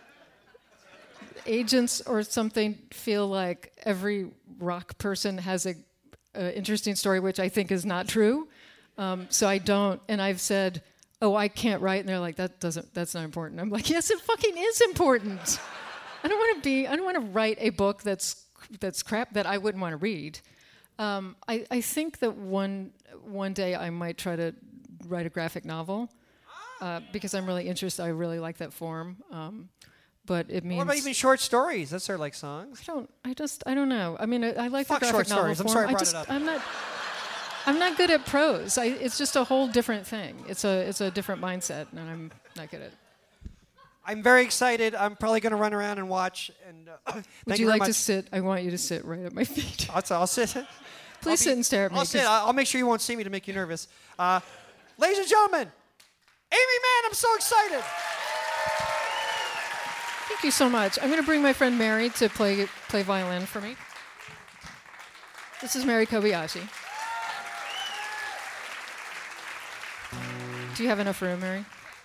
agents or something feel like every rock person has a, a interesting story, which I think is not true. Um, so I don't, and I've said, oh, I can't write, and they're like, that doesn't, that's not important. I'm like, yes, it fucking is important. I don't want to be, I don't want to write a book that's that's crap that I wouldn't want to read. Um, I, I think that one one day I might try to write a graphic novel uh, because I'm really interested. I really like that form, um, but it means. What about even short stories? Those are like songs. I don't. I just. I don't know. I mean, I, I like Fuck the graphic short novel stories. I'm form. sorry I I brought just. it up. I'm not. I'm not good at prose. I, it's just a whole different thing. It's a. It's a different mindset, and I'm not good at it. I'm very excited. I'm probably going to run around and watch. And uh, Would thank you very like much. to sit? I want you to sit right at my feet. I'll, I'll sit. Please I'll sit be- and stare at me. I'll sit. 'cause- I'll, I'll make sure you won't see me to make you nervous. Uh, ladies and gentlemen, Amy Mann, I'm so excited. Thank you so much. I'm going to bring my friend Mary to play play violin for me. This is Mary Kobayashi. Do you have enough room, Mary?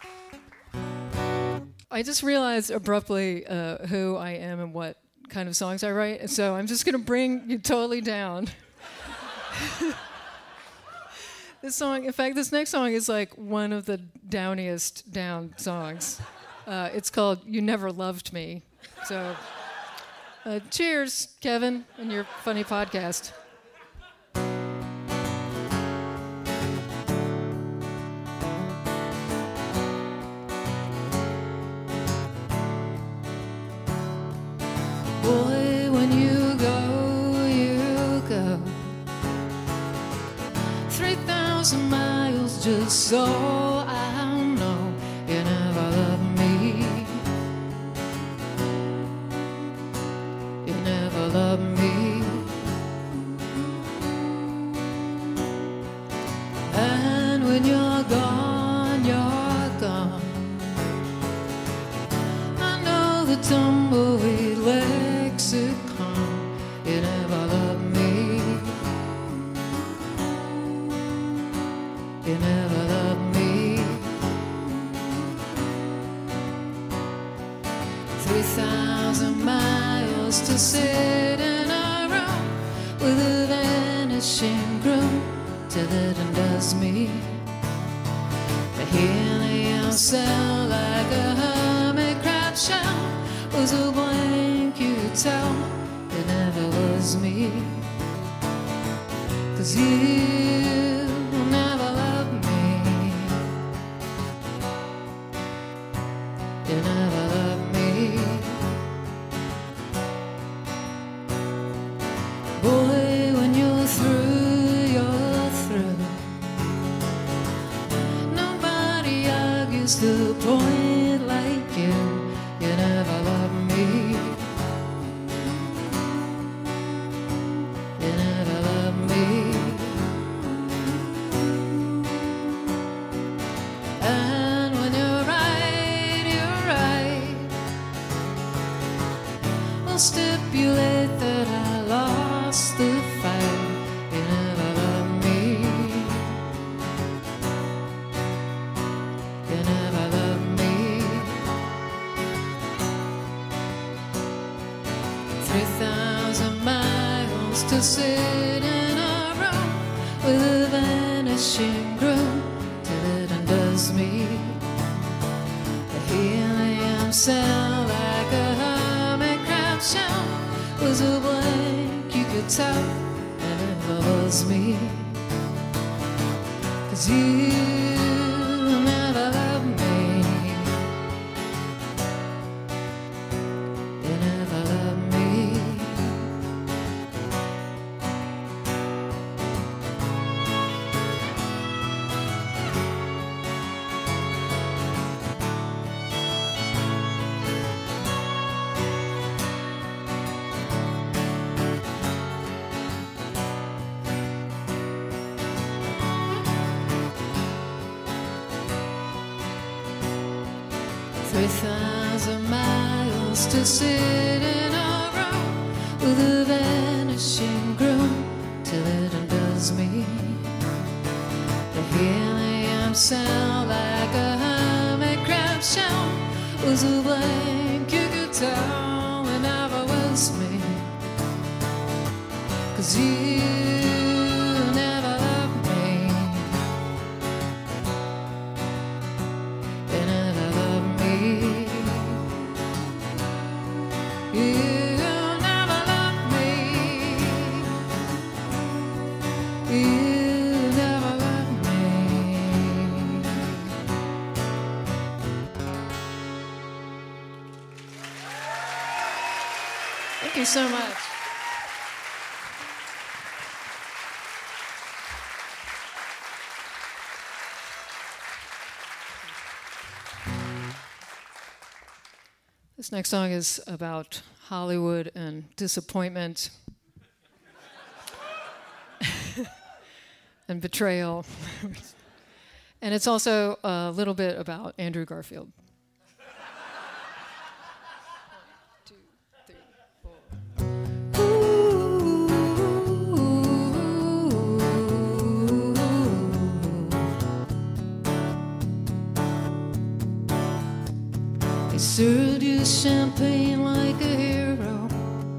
I just realized abruptly uh, who I am and what kind of songs I write, and so I'm just going to bring you totally down. This song, in fact, this next song is like one of the downiest down songs. Uh, it's called You Never Loved Me. So, uh, cheers, Kevin, and your funny podcast. Boy, when you go, you go three thousand miles just so I know you never loved me. You never loved me. And when you're gone, you're gone. I know the tumbleweed lexicon. You never loved me. You never loved me. Three thousand miles to sit in a room with a vanishing groom till it undoes me. The helium cell like a hermit crab shell was a blank you could tell it never was me. 'Cause you never loved me. You never loved me. Boy, when you're through, you're through. Nobody argues the point like you. You never loved me. You never loved me. And when you're right, you're right. We'll stipulate that I lost the fight. You never loved me. You never loved me. Three thousand miles to sit in a room with a vanishing groom till it undoes me. The helium cell like a hermit crab shell was a blank you could tell it never was me. 'Cause you never loved me. You never loved me. Three thousand miles to sit in a room with a vanishing groom till it undoes me. The helium sound like a hermit crab shell was a blank you could tell it never was me. 'Cause you never loved me. You never loved me. You never loved me. You never loved me. Thank you so much. This next song is about Hollywood and disappointment and betrayal. And it's also a little bit about Andrew Garfield. One, two, three, four. They served you champagne like a hero.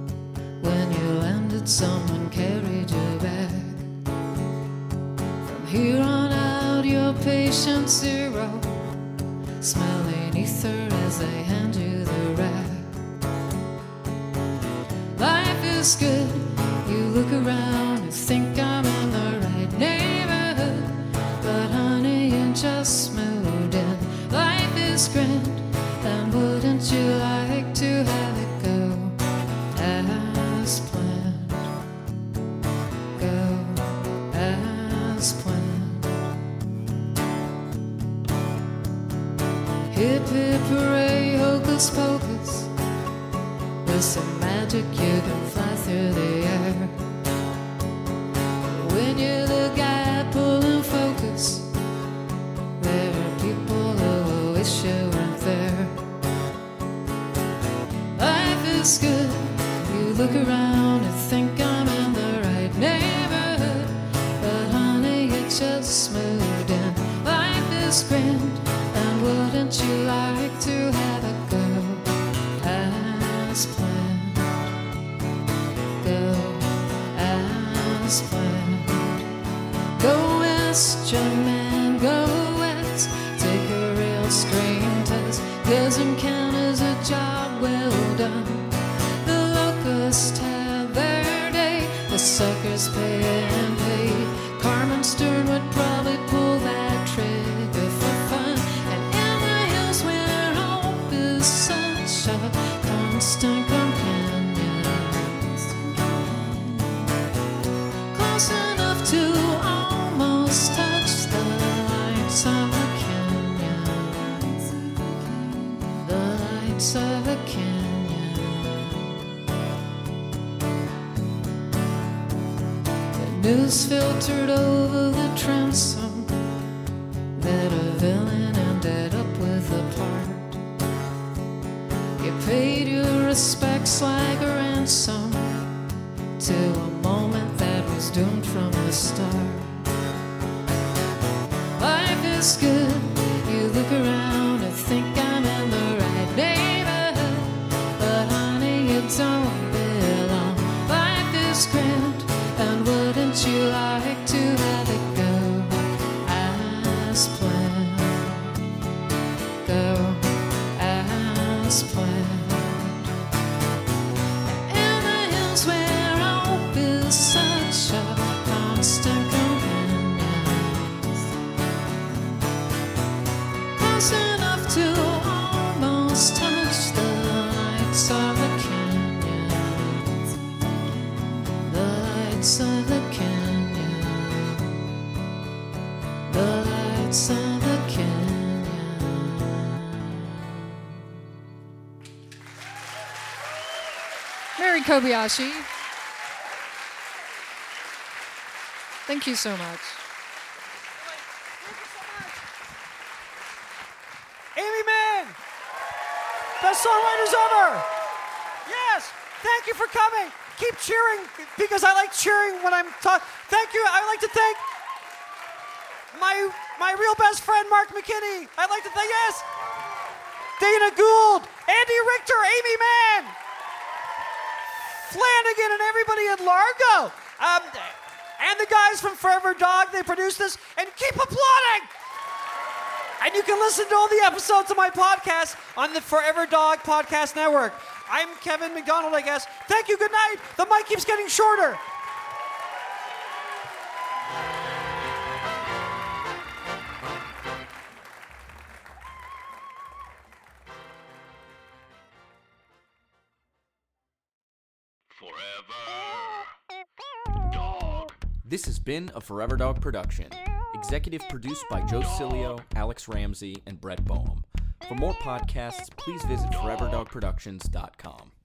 When you landed, someone carried you back. From here on out, your patient zero, smelling ether as they hand you the rag. Life is good, you look around and think I'm in the right neighborhood, but honey, you just moved in. Life is grand, and wouldn't you like to have it go as planned? Go as planned. Hip hip hooray, hocus pocus, with some magic you can fly through the air. When you're the guy pulling focus, there are people who wish you weren't there. Life is good, you look around and think I'm in the right neighborhood, but honey, you just moved in. Life is grand, and wouldn't you like to have it go as planned? Go as planned. Go west, young man, go west. Take a real screen test. Doesn't count as a job well done. The locusts have their day. The suckers pay and pay. Carmen Stern would probably pull that trigger for fun. And in the hills where hope is such a constant companion, close enough to almost touch the lights of the canyon, the lights of the canyon. The news filtered over the transom that a villain ended up with a part. You paid your respects like a ransom to a moment that was doomed from the start. Life is good, you look around and think I'm in the right neighborhood, but honey, you don't belong. Life is grand, and wouldn't you like to have it go as planned? Go as planned. In the hills where hope is such a constant companion, close enough to almost touch the lights of the canyon, the lights of the canyon, the lights of the canyon. Mary Kobayashi. Thank you so much. Amy Mann! Best songwriter's ever! Yes! Thank you for coming! Keep cheering, because I like cheering when I'm talking. Thank you. I'd like to thank my my real best friend, Mark McKinney. I'd like to thank, yes! Dana Gould, Andy Richter, Amy Mann, Flanagan, and everybody at Largo. Um, and the guys from Forever Dog, they produced this. And keep applauding! And you can listen to all the episodes of my podcast on the Forever Dog Podcast Network. I'm Kevin McDonald, I guess. Thank you, good night. The mic keeps getting shorter. This has been a Forever Dog production. Executive produced by Joe Cilio, Alex Ramsey, and Brett Boehm. For more podcasts, please visit forever dog productions dot com.